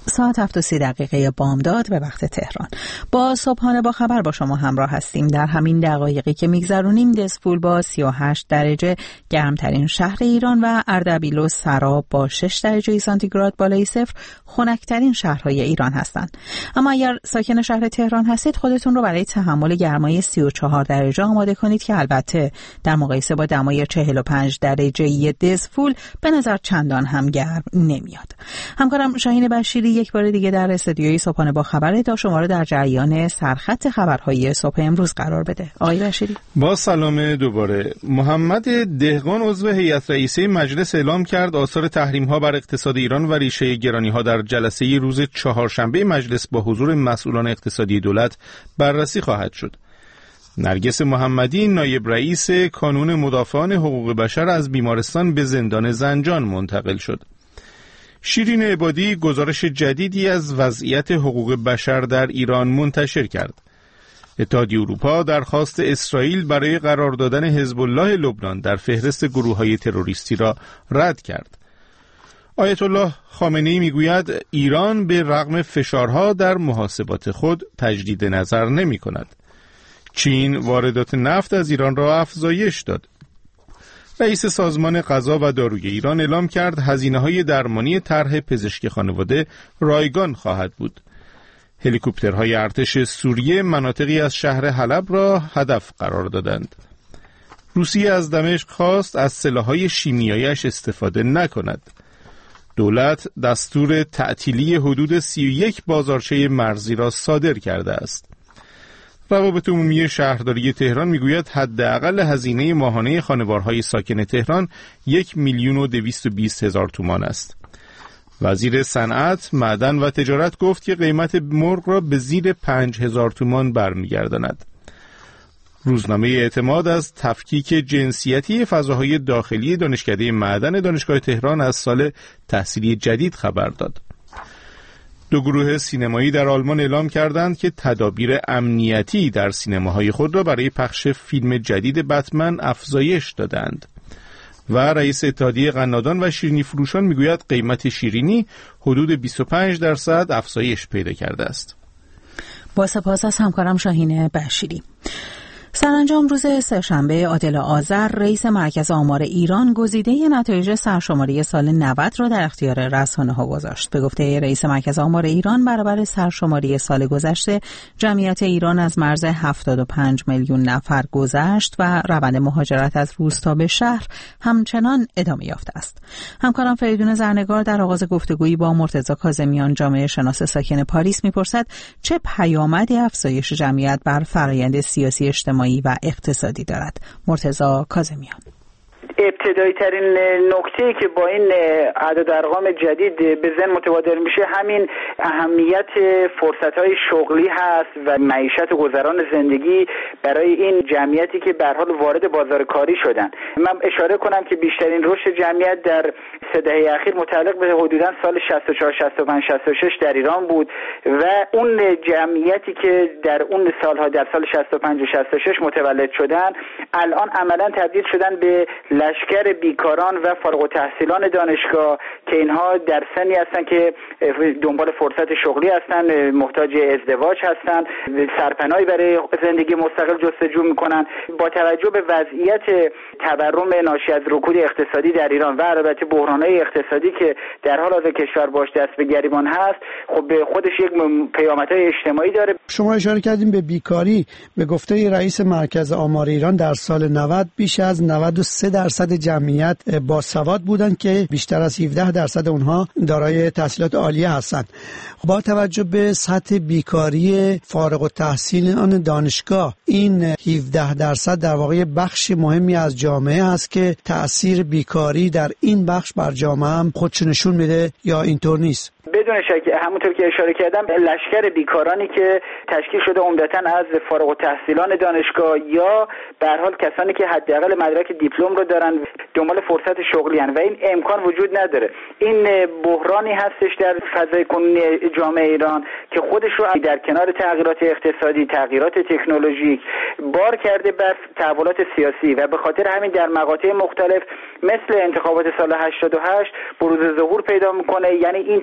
Speaker 2: ساعت 7:30 بامداد به وقت تهران. با صبحانه با خبر با شما همراه هستیم. در همین دقایقی که میگذرونیم دزفول با 38 درجه گرمترین شهر ایران و اردبیل و سراب با 6 درجه سانتیگراد بالای صفر خنک‌ترین شهرهای ایران هستند. اما اگر ساکن شهر تهران هستید خودتون رو برای تحمل گرمای 34 درجه آماده کنید که البته در مقایسه با دمای 45 درجه دزفول به نظر چندان هم گرم نمیاد. همکارم شاهین بشیری یک بار دیگه در استودیوی صبحانه با خبر تا شما رو در جریان سرخط خبرهای صبح امروز قرار بده. آقای بشیری
Speaker 3: با سلام دوباره. محمد دهقان عضو هیئت رئیسه مجلس اعلام کرد آثار تحریم‌ها بر اقتصاد ایران و ریشه گرانی‌ها در جلسه روز چهارشنبه مجلس با حضور مسئولان اقتصادی دولت بررسی خواهد شد. نرگس محمدی نایب رئیس کانون مدافعان حقوق بشر از بیمارستان به زندان زنجان منتقل شد. شیرین عبادی گزارش جدیدی از وضعیت حقوق بشر در ایران منتشر کرد. اتحادیه اروپا درخواست اسرائیل برای قرار دادن حزب الله لبنان در فهرست گروه‌های تروریستی را رد کرد. آیت الله خامنه‌ای میگوید ایران به رغم فشارها در محاسبات خود تجدید نظر نمی‌کند. چین واردات نفت از ایران را افزایش داد. رئیس سازمان غذا و داروی ایران اعلام کرد هزینه‌های درمانی طرح پزشک خانواده رایگان خواهد بود. هلیکوپترهای ارتش سوریه مناطقی از شهر حلب را هدف قرار دادند. روسیه از دمشق خواست از سلاح‌های شیمیایی‌اش استفاده نکند. دولت دستور تعطیلی حدود 31 بازارچه مرزی را صادر کرده است. روابط عمومی شهرداری تهران میگوید حداقل هزینه ماهانه خانوارهای ساکن تهران 1,220,000 تومان است. وزیر صنعت، معدن و تجارت گفت که قیمت مرغ را به زیر 5,000 تومان برمیگرداند. روزنامه اعتماد از تفکیک جنسیتی فضاهای داخلی دانشکده معدن دانشگاه تهران از سال تحصیلی جدید خبر داد. دو گروه سینمایی در آلمان اعلام کردند که تدابیر امنیتی در سینماهای خود را برای پخش فیلم جدید بتمن افزایش دادند. و رئیس اتحادیه قنادان و شیرینی فروشان میگوید قیمت شیرینی حدود 25% افزایش پیدا کرده است.
Speaker 2: با سپاس از همکارم شاهین بشیری. سرانجام روز سه‌شنبه عادل آذر رئیس مرکز آمار ایران گزیده نتایج سرشماری سال 90 را در اختیار رسانه‌ها گذاشت. به گفته رئیس مرکز آمار ایران برابر سرشماری سال گذشته جمعیت ایران از مرز 75 میلیون نفر گذشت و روند مهاجرت از روستا به شهر همچنان ادامه یافته است. همکارم فریدون زرنگار در آغاز گفتگویی با مرتضی کاظمیان جامعه شناس ساکن پاریس میپرسد چه پیامدی افزایش جمعیت بر فرآیند سیاسی اجتماعی و اقتصادی دارد. مرتضی کاظمیان:
Speaker 12: ابتدایی ترین نکته‌ای که با این اعداد و ارقام جدید به ذهن متبادر میشه همین اهمیت فرصت‌های شغلی هست و معیشت و گذران زندگی برای این جمعیتی که به هر حال وارد بازار کاری شدن. من اشاره کنم که بیشترین رشد جمعیت در 3 دهه اخیر متعلق به حدوداً سال 64 65 66 در ایران بود و اون جمعیتی که در اون سالها در سال 65 و 66 متولد شدن الان عملاً تبدیل شدن به لشکر بیکاران و فارغ التحصیلان دانشگاه که اینها در سنی هستن که دنبال فرصت شغلی هستن، محتاج ازدواج هستن، سرپناهی برای زندگی مستقل جستجو میکنن. با توجه به وضعیت تورم ناشی از رکود اقتصادی در ایران و البته بحران‌های اقتصادی که در حال حاضر کشور باش دست به گریبان هست، خب به خودش یک پیامدهای اجتماعی داره.
Speaker 11: شما اشاره کردیم به بیکاری. به گفته رئیس مرکز آمار ایران در سال 90 بیش از 93% جمعیت با سواد بودند که بیشتر از 17% اونها دارای تحصیلات عالیه هستند. با توجه به سطح بیکاری فارغ التحصیلان دانشگاه این 17% در واقع بخش مهمی از جامعه است که تأثیر بیکاری در این بخش بر جامعه هم خودش نشون میده یا اینطور نیست؟
Speaker 12: بدون شک همونطور که اشاره کردم لشکر بیکارانی که تشکیل شده عمدتاً از فارغ التحصیلان دانشگاه یا به هر حال کسانی که حداقل مدرک دیپلم رو دارن دنبال فرصت شغلی هستند و این امکان وجود نداره. این بحرانی هستش در فضای کنونی جامعه ایران که خودش رو در کنار تغییرات اقتصادی، تغییرات تکنولوژیک بار کرده بر تحولات سیاسی و به خاطر همین در مقاطع مختلف مثل انتخابات سال 88 بروز ظهور پیدا میکنه. یعنی این تغییرات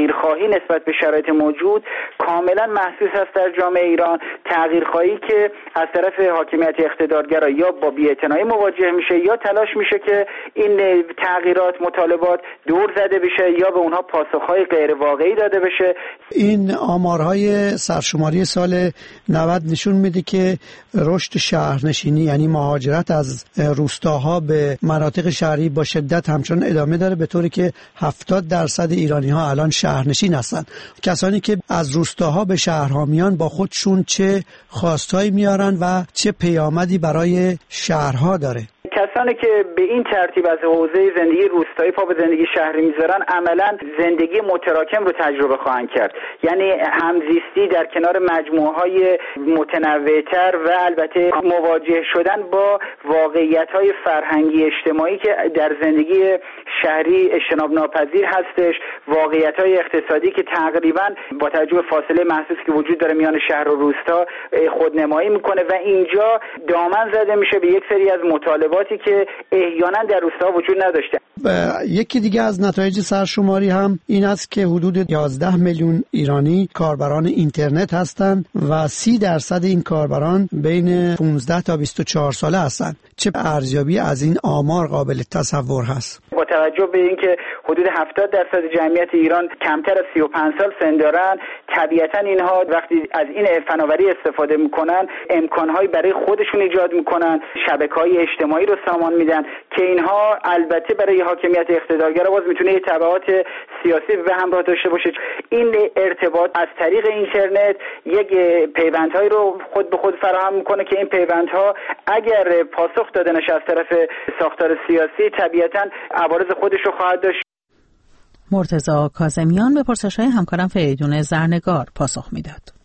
Speaker 12: تغییرخواهی نسبت به شرایط موجود کاملا محسوس است در جامعه ایران، تغییرخواهی که از طرف حاکمیت اقتدارگرا یا با بی‌اعتنایی مواجه میشه یا تلاش میشه که این تغییرات مطالبات دور زده بشه یا به اونها پاسخهای غیر واقعی داده بشه.
Speaker 11: این آمارهای سرشماری سال 90 نشون میده که رشد شهرنشینی یعنی مهاجرت از روستاها به مناطق شهری با شدت همچنان ادامه داره، به طوری که 70% ایرانی‌ها الان شهرنشین هستند. کسانی که از روستاها به شهرها میان با خودشون چه خواستهایی میارن و چه پیامدی برای شهرها داره؟
Speaker 12: کسانی که به این ترتیب از حوزه زندگی روستایی پا به زندگی شهری میذارن عملا زندگی متراکم رو تجربه خواهند کرد، یعنی همزیستی در کنار مجموعه‌های متنوع‌تر و البته مواجه شدن با واقعیت‌های فرهنگی اجتماعی که در زندگی شهری اجتناب ناپذیر هستش، واقعیت‌های اقتصادی که تقریبا با توجه به فاصله محسوسی که وجود داره میان شهر و روستا خودنمایی میکنه و اینجا دامن زده میشه به یک سری از مطالباتی که احیانا در روستا وجود نداشته.
Speaker 11: یکی دیگه از نتایج سرشماری هم این است که حدود 11 میلیون ایرانی کاربران اینترنت هستند و 30% این کاربران بین 15 تا 24 ساله هستند. چه ارزیابی از این آمار قابل تصور هست؟
Speaker 12: با توجه به اینکه حدود 70% جمعیت ایران کمتر از 35 سال سن دارن، طبیعتا اینها وقتی از این فناوری استفاده میکنن امکانهایی برای خودشون ایجاد میکنن، شبکه‌های اجتماعی رو سامان میدن که اینها البته برای حاکمیت اقتدارگرا باز میتونه یه تبعات سیاسی به همراه داشته باشه. این ارتباط از طریق اینترنت یک پیوندهایی رو خود به خود فراهم میکنه که این پیوندها اگر پاسخ داده نشه از طرف ساختار سیاسی طبیعتا عوارض خودش رو خواهد داشت.
Speaker 2: مرتضی کاظمیان به پرسش‌های همکارم فریدون زرنگار پاسخ میداد.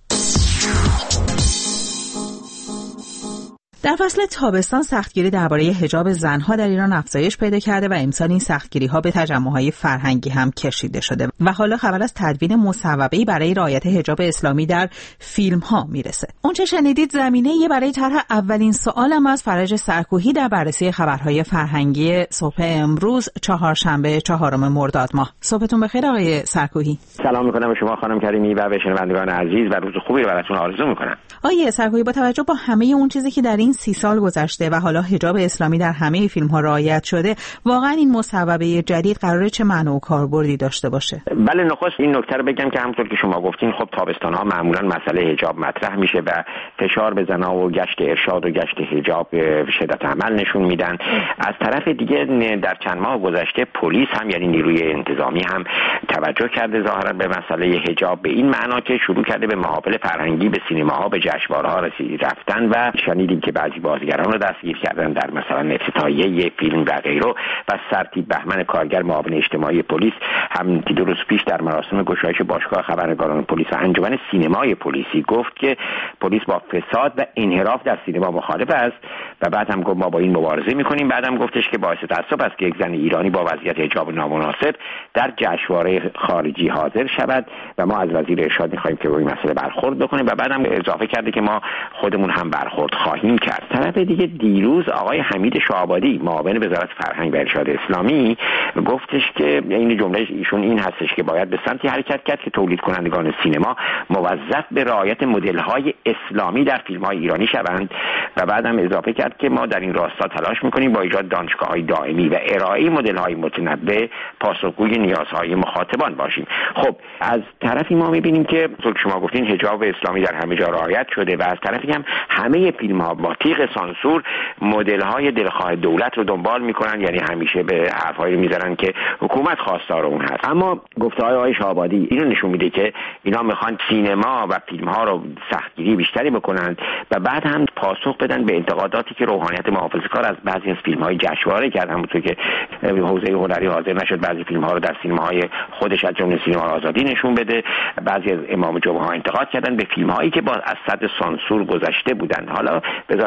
Speaker 2: در فصل تابستان سختگیری درباره حجاب زنها در ایران افزایش پیدا کرده و امسال این سختگیری‌ها به تجمع‌های فرهنگی هم کشیده شده و حالا خبر از تدوین مصوبه‌ای برای رعایت حجاب اسلامی در فیلم‌ها میرسه. اونچه شنیدید زمینه‌ای برای طرح اولین سوالم از فرج سرکوهی در بررسی خبرهای فرهنگی صبح امروز چهارشنبه 4 مرداد ماه. صبحتون بخیر آقای سرکوهی.
Speaker 14: سلام می‌کنم به شما خانم کریمی و به شنوندگان عزیز و روز خوبی رو براتون آرزو می‌کنم.
Speaker 2: آقای سرکوهی، با توجه به همه اون چیزی که در این 30 سال گذشته و حالا حجاب اسلامی در همه فیلم‌ها رعایت شده، واقعا این مصوبه جدید قراره چه معنی و کاربردی داشته باشه؟
Speaker 14: بله، نخست این نکته رو بگم که همونطور که شما گفتین خب تابستان‌ها معمولاً مسئله حجاب مطرح میشه و فشار به زن‌ها و گشت ارشاد و گشت حجاب شدت عمل نشون میدن. از طرف دیگه در چند ماه گذشته پلیس هم یعنی نیروی انتظامی هم توجه کرده ظاهراً به مسئله حجاب به این معنا که شروع کرده به محافل فرهنگی به سینماها به جشنواره‌ها رفتن و شنیدیم که بعضی بازیگران رو دستگیر کردن در مثلا افتتاحیه فیلم و غیره و سرتیپ بهمن کارگر معاون اجتماعی پلیس هم دو روز پیش در مراسم گشایش باشگاه خبرنگاران پلیس و انجمن سینمای پلیسی گفت که پلیس با فساد و انحراف در سینما مخالف است و بعد هم گفت ما با این مبارزه می‌کنیم. بعدم گفتش که باعث تأسف است که یک زن ایرانی با وضعیت حجاب نامناسب در جشنواره خارجی حاضر شود و ما از وزیر ارشاد می‌خوایم که روی مسئله برخورد بکنه و بعدم اضافه کرده که ما خودمون هم برخورد خواهیم کرد. طرف دیگه دیروز آقای حمید شعبادی معاون وزارت فرهنگ و ارشاد اسلامی گفتش که این جمله ایشون این هستش که باید به سمتی حرکت کرد که تولید کنندگان سینما موظف به رعایت مدل‌های اسلامی در فیلم‌های ایرانی شوند و بعدم اضافه کرد که ما در این راستا تلاش می‌کنیم با ایجاد دانشگاه‌های دائمی و ارائه مدل‌های متنوع پاسخگوی نیازهای مخاطبان باشیم. خب از طرفی ما می‌بینیم که شما گفتین حجاب اسلامی در همه جا رعایت شده و از طرفی هم همه فیلم‌ها با تیغ سانسور مدل‌های دلخواه دولت رو دنبال می‌کنن، یعنی همیشه به حرفایی می‌زنن که حکومت خواستار اون هست. اما گفته‌های آقای شعبادی اینو نشون میده که اینا می‌خوان سینما و فیلم‌ها رو سختگیری بیشتری بکنن و بعد هم پاسخ بدن به انتقاداتی که روحانیت محافظه‌کار از بعضی از فیلم‌های جشنواره کرد، همونطور که حوزه هنری حاضر نشد بعضی فیلم‌ها رو در سینماهای خودش از جمله سینما آزادی نشون بده. بعضی از امام جمعه ها انتقاد کردن به فیلم‌هایی که با از صد سانسور گذشته بودن. حالا وزارت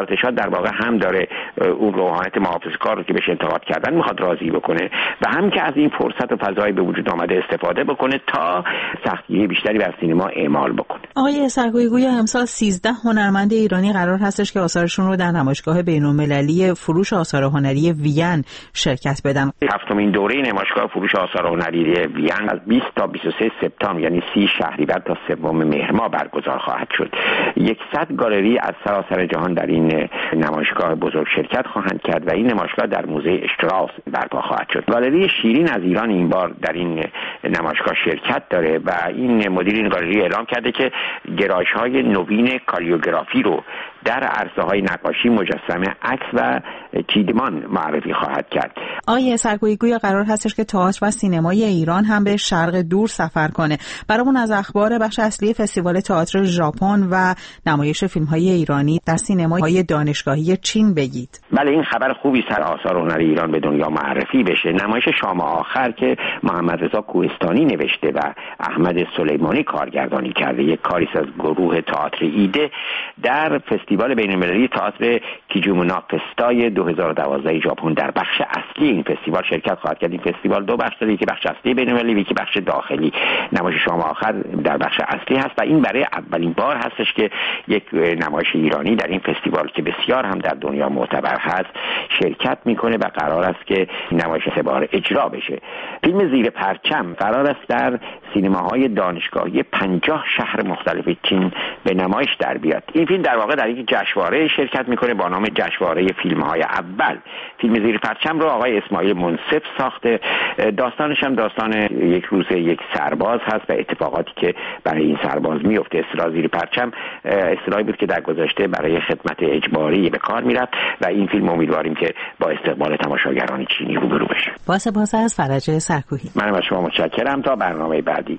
Speaker 14: وزارت ارشاد در واقع هم داره اون روحانیت محافظه‌کار رو که بهش انتقاد کردن میخواد راضی بکنه و هم که از این فرصت و فضایی به وجود آمده استفاده بکنه تا سختگیری بیشتری بر سینما اعمال بکنه.
Speaker 2: آقای سرگویی گویا امسال 13 هنرمند ایرانی قرار هستش که آثارشون رو در نمایشگاه بین‌المللی فروش آثار هنری وین شرکت بدن.
Speaker 14: هفتمین دوره نمایشگاه فروش آثار هنری وین از 20 تا 23 سپتامبر یعنی 30 شهریور تا 3 مهر ماه برگزار خواهد شد. 100 گالری از سراسر جهان در این نمایشگاه بزرگ شرکت خواهند کرد و این نمایشگاه در موزه اشتراس برپا خواهد شد. گالری شیرین از ایران این بار در این نمایشگاه شرکت داره و این مدیر این گالری اعلام کرده که گرایش‌های نوین کالیوگرافی رو در عرصه‌های نقاشی، مجسمه، عکس و چیدمان معرفی خواهد کرد.
Speaker 2: آقای سرگویی گویا قرار هستش که تئاتر و سینمای ایران هم به شرق دور سفر کنه. برامون از اخبار بخش اصلی فستیوال تئاتر ژاپن و نمایش فیلم‌های ایرانی در سینمای دانشگاهی چین بگید.
Speaker 14: بله، این خبر خوبی سر آثار هنری ایران به دنیا معرفی بشه. نمایش شام آخر که محمد رضا کوهستانی نوشته و احمد سلیمانی کارگردانی کرده، یک کاری از گروه تئاتر ایده در فستیوال بین‌المللی تئاتر کیجومونا فستای 2012 ژاپن در بخش اصلی این فستیوال شرکت خواهد کرد. این فستیوال دو بخش داره، یکی بخش اصلی بین‌المللی، یکی بخش داخلی. نمایش شام آخر در بخش اصلی هست و این برای اولین بار هستش که یک نمایش ایرانی در این فستیوال که بسیار هم در دنیا معتبر هست شرکت میکنه و قرار است که نمایش سه بار اجرا بشه. فیلم زیر پرچم قرار است در سینماهای دانشگاهی 50 شهر مختلف چین به نمایش در بیاد. این فیلم در واقع در یک جشنواره شرکت میکنه با نام جشنواره فیلم‌های اول. فیلم زیر پرچم رو آقای اسماعیل منصف ساخته. داستانش هم داستان یک روز یک سرباز هست و اتفاقاتی که برای این سرباز میفته. اصطلاح زیر پرچم اصطلاحی بود که در گذشته برای خدمت اجباری به کار میرفت و این فیلم امیدواریم که با استقبال تماشاگران چینی روبرو بشه.
Speaker 2: با سپاس از فرج سرکوهی.
Speaker 14: من از شما متشکرم. تا برنامه بعدی.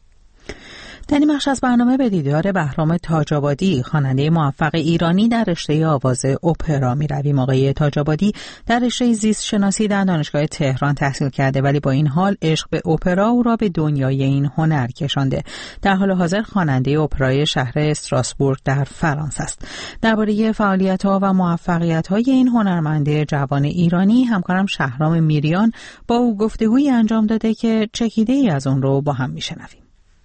Speaker 2: در این بخش از برنامه به دیدار بهرام تاج‌آبادی، خواننده موفق ایرانی در رشته آواز اپرا می‌رویم. آقای تاج‌آبادی در رشته زیست شناسی در دانشگاه تهران تحصیل کرده، ولی با این حال عشق به اپرا او را به دنیای این هنر کشانده. در حال حاضر خواننده اپرای شهر استراسبورگ در فرانسه است. درباره فعالیت‌ها و موفقیت‌های این هنرمند جوان ایرانی همکارم شهرام میریان با او گفتگویی انجام داده که چکیده‌ای از اون رو با هم می‌شنویم.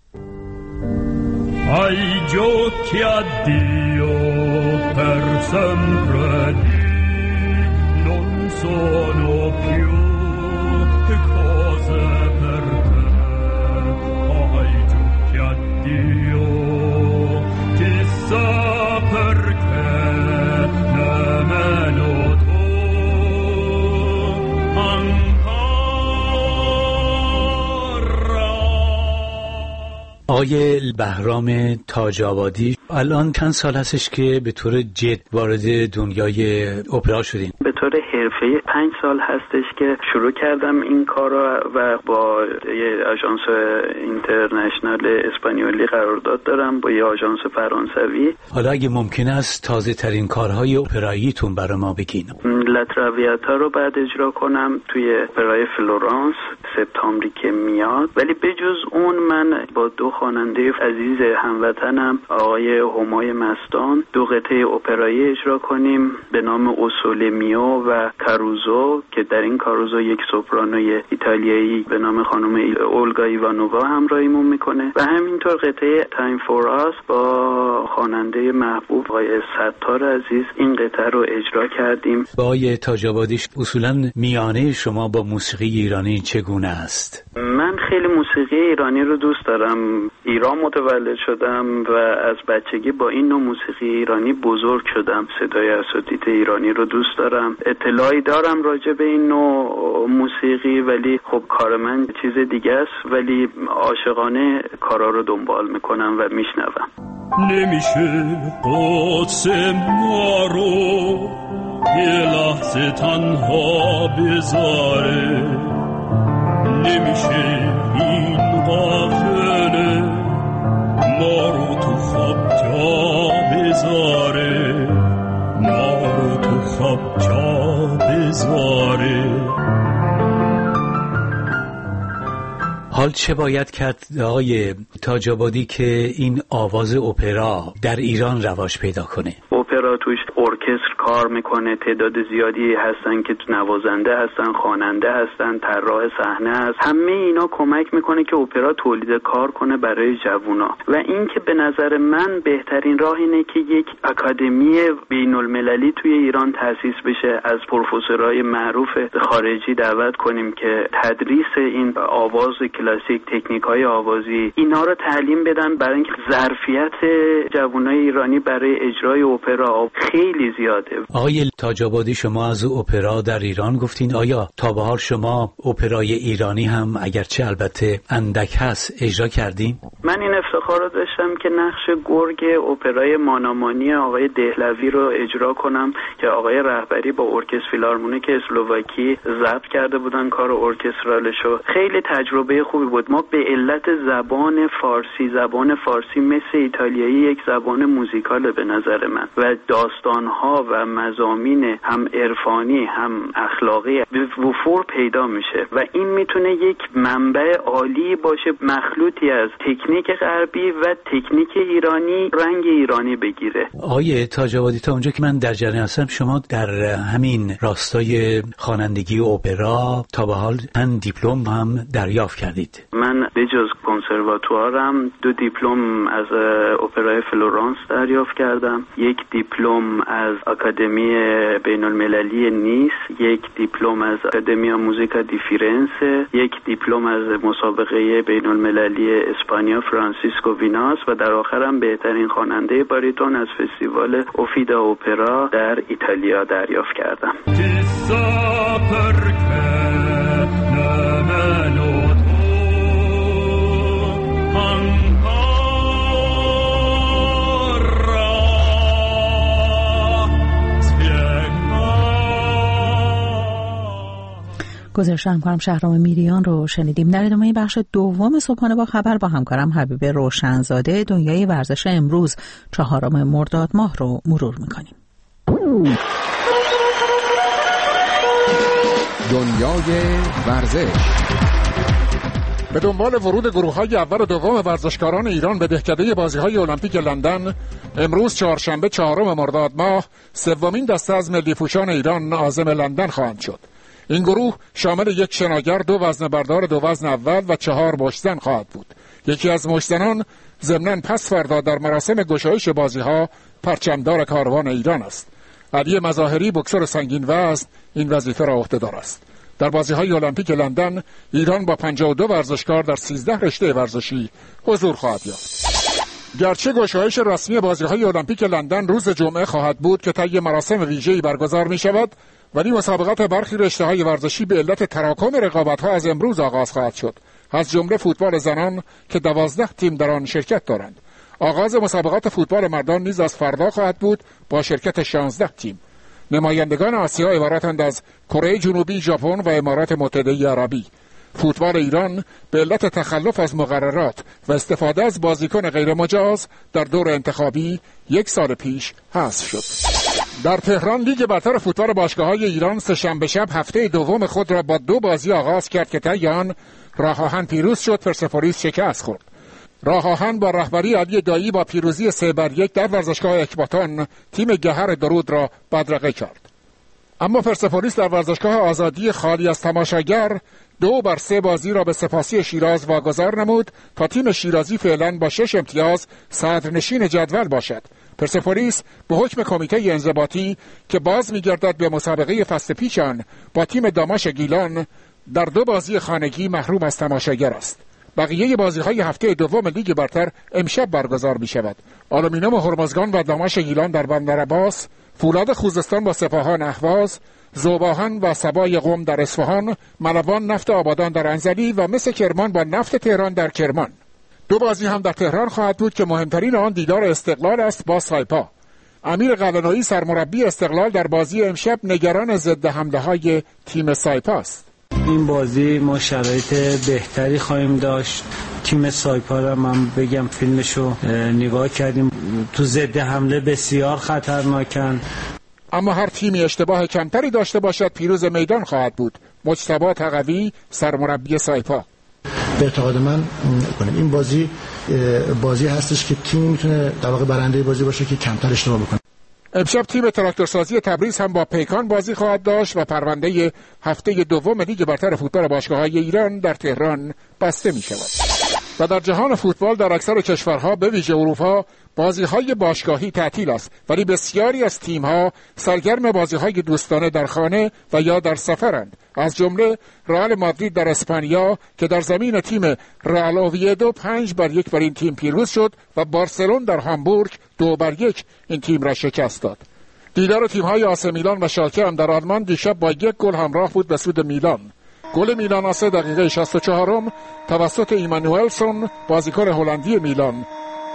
Speaker 13: Ai giochi a Dio per sempre non sono più cose per te. Ai giochi a Dio chissà perché nemmeno tu
Speaker 15: آقای بهرام تاج‌آبادی، الان چند سال هستش که به طور جد وارد دنیای اپرا شدین؟
Speaker 16: به طور حرفه‌ای 5 سال هستش که شروع کردم این کارو و با یه آژانس اینترنشنال اسپانیولی قرارداد دارم با یه آژانس فرانسوی.
Speaker 15: حالا اگه ممکن است تازه ترین کارهای اپراییتون برای ما بگین.
Speaker 16: لا تراویاتا رو بعد اجرا کنم توی اپرای فلورانس سپتامبری که میاد، ولی بجز اون من با دو خواننده عزیز هموطنم آقای همای مستان 2 قطعه اپرایی اجرا کنیم به نام اوسوله میو و کاروزو که در این کاروزو یک سوپرانوی ایتالیایی به نام خانم اولگا ایوانووا همراهیمون میکنه و همینطور قطعه تایم فور آس با خواننده محبوب آقای ستار عزیز این قطعه رو اجرا کردیم.
Speaker 15: با آقای تاج‌آبادی اصولا میانه شما با موسیقی ایرانی چگونه است؟
Speaker 16: من خیلی موسیقی ایرانی رو دوست دارم. ایران متولد شدم و از بچگی با این نوع موسیقی ایرانی بزرگ شدم. صدای اساتید ایرانی رو دوست دارم. اطلاعی دارم راجع به این نوع موسیقی، ولی خب کار من چیز دیگه است، ولی عاشقانه کارا رو دنبال میکنم و میشنوم.
Speaker 13: نمیشه قدس ما رو یه لحظه تنها بذاره، نمیشه این غافله ما رو تو خواب جا بذاره، ما رو تو خواب جا بذاره.
Speaker 15: حال چه باید کرد آقای تاج‌آبادی که این آواز اپرا در ایران رواج پیدا کنه؟
Speaker 16: اپرا اپرا توش ارکستر کار میکنه، تعداد زیادی هستن که نوازنده هستن، خواننده هستن، طراح صحنه هست. همه اینا کمک میکنه که اپرا تولید کار کنه برای جوونا. و این که به نظر من بهترین راه اینه که یک اکادمی بین‌المللی توی ایران تأسیس بشه، از پروفسورای معروف خارجی دعوت کنیم که تدریس این آواز کلاسیک، تکنیک‌های آوازی، اینا رو تعلیم بدن، برای اینکه ظرفیت جوانای ایرانی برای اجرای اپرا خیلی زیاده.
Speaker 15: آقای تاج‌آبادی، شما از اپرا در ایران گفتین، آیا تا به حال شما اپرای ایرانی هم اگرچه البته اندک هست اجرا کردین؟
Speaker 16: من این افتخار رو داشتم که نقش گرگ اپرای مانامانی آقای دهلوی رو اجرا کنم که آقای رهبری با ارکستر فیلارمونیک اسلواکی ضبط کرده بودن کار ارکسترالشو. خیلی تجربه خوبی بود. ما به علت زبان فارسی مثل ایتالیایی یک زبان موزیکاله به نظر من و داستانها و مضامین هم عرفانی هم اخلاقی به وفور پیدا میشه و این میتونه یک منبع عالی باشه، مخلوطی از تکنیک غربی و تکنیک ایرانی، رنگ ایرانی بگیره.
Speaker 15: آقای تاج‌آبادی، تا اونجا که من در جریان هستم شما در همین راستای خوانندگی و اپرا تا به حال چند دیپلم هم دریافت کردید؟
Speaker 16: من به جز کنسرواتوارم 2 دیپلم از اپرای فلورانس دریافت کردم، 1 دیپلم از اکادمی بین‌المللی نیس، 1 دیپلم از اکادمیا موزیکا دی فیرنسه، 1 دیپلم از مسابقه بین‌المللی اسپانیا فرانسیسکو ویناس و در آخرم بهترین خواننده باریتون از فستیوال اوفیدا اپرا در ایتالیا دریافت کردم.
Speaker 2: گزارش کنم شهرام میریان رو شنیدیم. در ادامه بخش دوم صبحانه با خبر با همکارم حبیب روشنزاده دنیای ورزش امروز 4 مرداد ماه رو مرور میکنیم.
Speaker 17: دنیای ورزش. به دنبال ورود گروه‌های اول و دوم ورزشکاران ایران به دهکده بازی‌های المپیک لندن، امروز چهارشنبه 4 مرداد ماه سومین دسته از ملی‌پوشان ایران عازم لندن خواهند شد. این گروه شامل 1 شناگر، 2 وزنه‌بردار 2 وزن اول و 4 مشتزن خواهد بود. یکی از مشتزنان ضمناً پس فردا در مراسم گشایش بازی‌ها پرچمدار کاروان ایران است. علی مظاهری، بوکسور سنگین وزن، این وظیفه را عهده‌دار است. در بازی‌های المپیک لندن ایران با 52 ورزشکار در 13 رشته ورزشی حضور خواهد یافت. گرچه گشایش رسمی بازی‌های المپیک لندن روز جمعه خواهد بود که طی مراسم ویژه‌ای برگزار می‌شود، ولی مسابقات برخی رشته‌های ورزشی به علت تراکم رقابت‌ها از امروز آغاز خواهد شد، از جمله فوتبال زنان که 12 تیم در آن شرکت دارند. آغاز مسابقات فوتبال مردان نیز از فردا خواهد بود با شرکت 16 تیم. نمایندگان آسیا عبارتند از کره جنوبی، ژاپن و امارات متحده عربی. فوتبال ایران به علت تخلف از مقررات و استفاده از بازیکن غیر مجاز در دور انتخابی 1 سال پیش حذف شد. در تهران لیگ برتر فوتبال باشگاه‌های ایران سه‌شنبه شب هفته دوم خود را با 2 بازی آغاز کرد که طی آن راه آهن پیروز شد، پرسپولیس شکست خورد. راه آهن با رهبری علی دایی با پیروزی 3-1 در ورزشگاه اکباتان تیم گهر درود را بدرقه کرد. اما پرسپولیس در ورزشگاه آزادی خالی از تماشاگر 2-3 بازی را به سپاسی شیراز واگذار نمود تا تیم شیرازی فعلا با 6 امتیاز صدرنشین جدول باشد. پرسپولیس به حکم کمیته انضباطی که باز می‌گردد به مسابقه فصل پیش آن با تیم داماش گیلان در 2 بازی خانگی محروم از تماشاگر است. بقیه بازی‌های هفته دوم لیگ برتر امشب برگزار می‌شود. آلومینیوم هرمزگان و داماش گیلان در بندر عباس، فولاد خوزستان با سپاهان اهواز، ذوب‌آهن و سبای قم در اصفهان، ملوان نفت آبادان در انزلی و مس کرمان با نفت تهران در کرمان. 2 بازی هم در تهران خواهد بود که مهمترین آن دیدار استقلال است با سایپا. امیر قلعه‌نویی سرمربی استقلال در بازی امشب نگران ضد حمله‌های تیم سایپا است.
Speaker 18: این بازی ما شرایط بهتری خواهیم داشت. تیم سایپا را من بگم فیلمشو نگاه کردیم، تو ضد حمله بسیار خطرناکن.
Speaker 17: اما هر تیمی اشتباه کمتری داشته باشد پیروز میدان خواهد بود. مجتبی تقوی سرمربی سایپا:
Speaker 19: به اعتقاد من این بازی هستش که تیمی میتونه در واقع برنده بازی باشه که کمتر اشتباه بکنه.
Speaker 17: امشب تیم تراکتورسازی تبریز هم با پیکان بازی خواهد داشت و پرونده هفته دوم لیگ برتر فوتبال باشگاه‌های ایران در تهران بسته می شود. و در جهان فوتبال در اکثر کشورها به ویژه اروپا بازی‌های باشگاهی تعطیل است، ولی بسیاری از تیم‌ها سرگرم بازی‌های دوستانه در خانه و یا در سفرند. از جمله رئال مادرید در اسپانیا که در زمین تیم رئال اوویدو 5-1 بر این تیم پیروز شد و بارسلون در هامبورگ 2-1 این تیم را شکست داد. دیدار تیم‌های آسه میلان و شالکه هم در آلمان دیشب با 1 گل همراه بود به سود میلان. گل میلان آسه دقیقه 64 توسط ایمانوئلسون بازیکن هلندی میلان.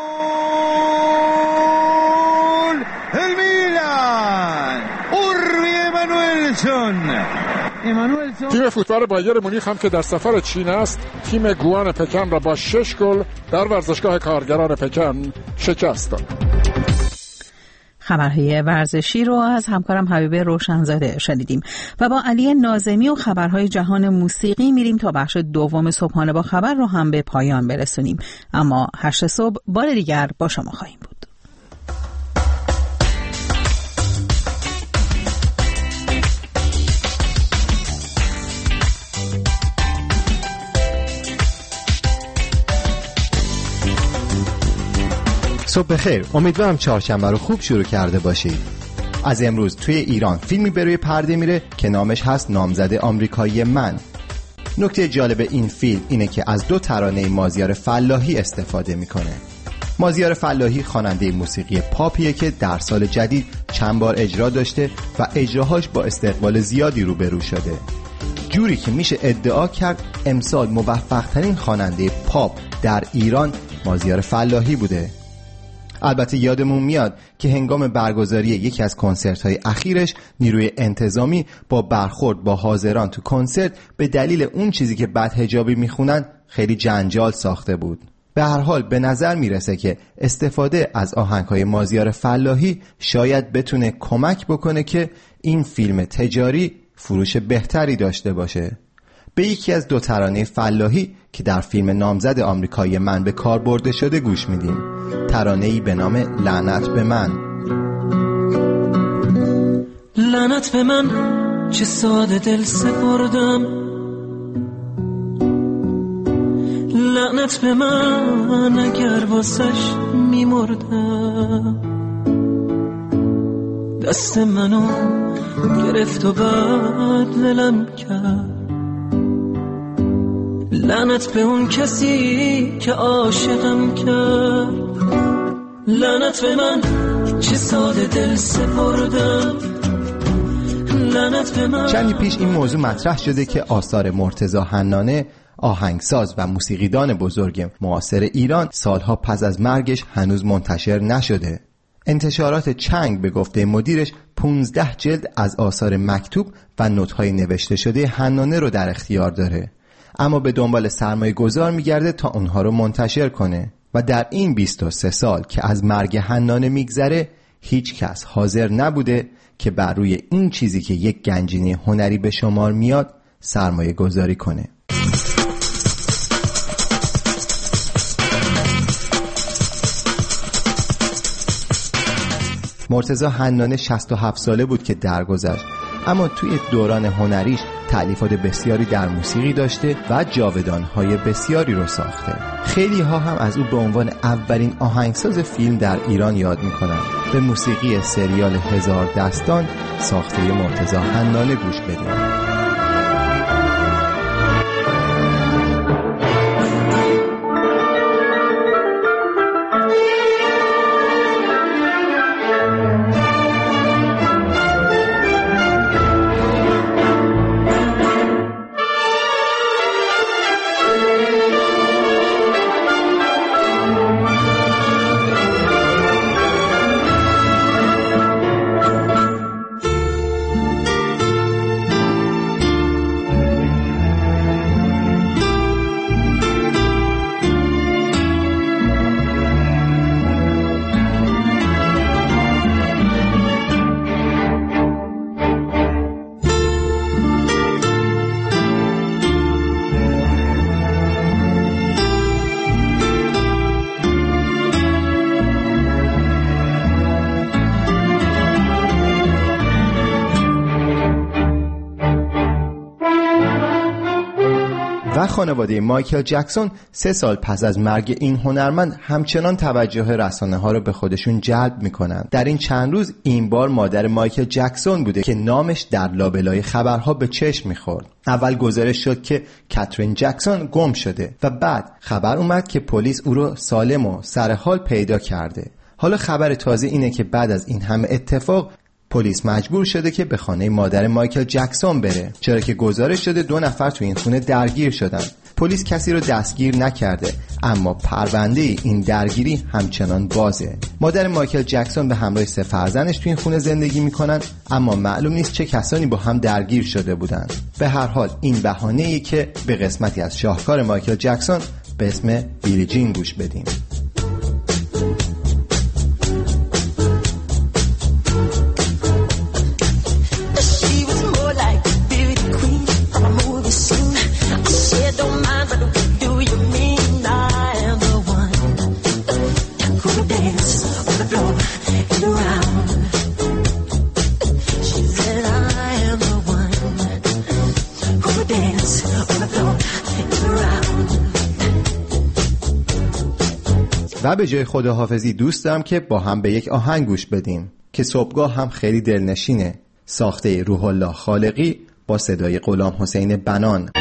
Speaker 17: تیم فوتبال بایر مونیخ هم که در سفر چین است تیم گوان پکن را با 6 گل در ورزشگاه کارگران پکن شکست داد.
Speaker 2: خبرهای ورزشی رو از همکارم حبیب روشنزاده شنیدیم و با علی ناظمی و خبرهای جهان موسیقی میریم تا بخش دوم صبحانه با خبر رو هم به پایان برسونیم. اما 8 صبح بار دیگر با شما خواهیم بود.
Speaker 20: صبح بخیر، امیدوارم چهارشنبه رو خوب شروع کرده باشید. از امروز توی ایران فیلمی به روی پرده میره که نامش هست نامزد آمریکایی من. نکته جالب این فیلم اینه که از 2 ترانه مازیار فلاحی استفاده میکنه. مازیار فلاحی خواننده موسیقی پاپیه که در سال جدید چند بار اجرا داشته و اجراهاش با استقبال زیادی روبرو شده. جوری که میشه ادعا کرد امسال موفق ترین خواننده پاپ در ایران مازیار فلاحی بوده. البته یادمون میاد که هنگام برگزاری یکی از کنسرت‌های اخیرش نیروی انتظامی با برخورد با حاضران تو کنسرت به دلیل اون چیزی که بدحجابی میخونن خیلی جنجال ساخته بود. به هر حال به نظر میرسه که استفاده از آهنگ‌های مازیار فلاحی شاید بتونه کمک بکنه که این فیلم تجاری فروش بهتری داشته باشه. به یکی از 2 ترانه فلاحی که در فیلم نامزد آمریکایی من به کار برده شده گوش میدیم. ترانه‌ای به نام لعنت به من.
Speaker 21: لعنت به من چه ساده دل سپردم، لعنت به من اگر واسش میمردم، دست منو گرفت و بعد ولم کرد. لعنت به اون کسی که عاشقم کرد، لعنت به من چه ساده دل سپردم، لعنت به من.
Speaker 20: چندی پیش این موضوع مطرح شده که آثار مرتضی حنانه آهنگساز و موسیقیدان بزرگ معاصر ایران سالها پس از مرگش هنوز منتشر نشده. انتشارات چنگ به گفته مدیرش 15 جلد از آثار مکتوب و نوت‌های نوشته شده حنانه رو در اختیار داره، اما به دنبال سرمایه گذار میگرده تا اونها رو منتشر کنه و در این 23 سال که از مرگ حنانه میگذره هیچ کس حاضر نبوده که بر روی این چیزی که یک گنجینه هنری به شمار میاد سرمایه گذاری کنه. مرتضی حنانه 67 ساله بود که درگذشت، اما توی دوران هنریش تألیفات بسیاری در موسیقی داشته و جاودانهای بسیاری رو ساخته. خیلی ها هم از او به عنوان اولین آهنگساز فیلم در ایران یاد میکنن. به موسیقی سریال هزار دستان ساخته مرتضی حنانه گوش بدیم. خانواده مایکل جکسون 3 سال پس از مرگ این هنرمند همچنان توجه رسانه‌ها رو به خودشون جلب میکنن. در این چند روز این بار مادر مایکل جکسون بوده که نامش در لابلای خبرها به چشم میخورد. اول گزارش شد که کاترین جکسون گم شده و بعد خبر اومد که پلیس او رو سالم و سر حال پیدا کرده. حالا خبر تازه اینه که بعد از این همه اتفاق پلیس مجبور شده که به خانه مادر مایکل جکسون بره، چرا که گزارش شده 2 نفر تو این خونه درگیر شدن. پلیس کسی رو دستگیر نکرده، اما پرونده این درگیری همچنان بازه. مادر مایکل جکسون به همراه 3 فرزندش تو این خونه زندگی میکنن، اما معلوم نیست چه کسانی با هم درگیر شده بودن. به هر حال این بهانه‌ای که به قسمتی از شاهکار مایکل جکسون به اسم بیلی جین گوش بدیم. و به جای خداحافظی دوست دارم که با هم به یک آهنگ گوش بدیم که صبحگاه هم خیلی دلنشینه، ساخته روح الله خالقی با صدای غلام حسین بنان.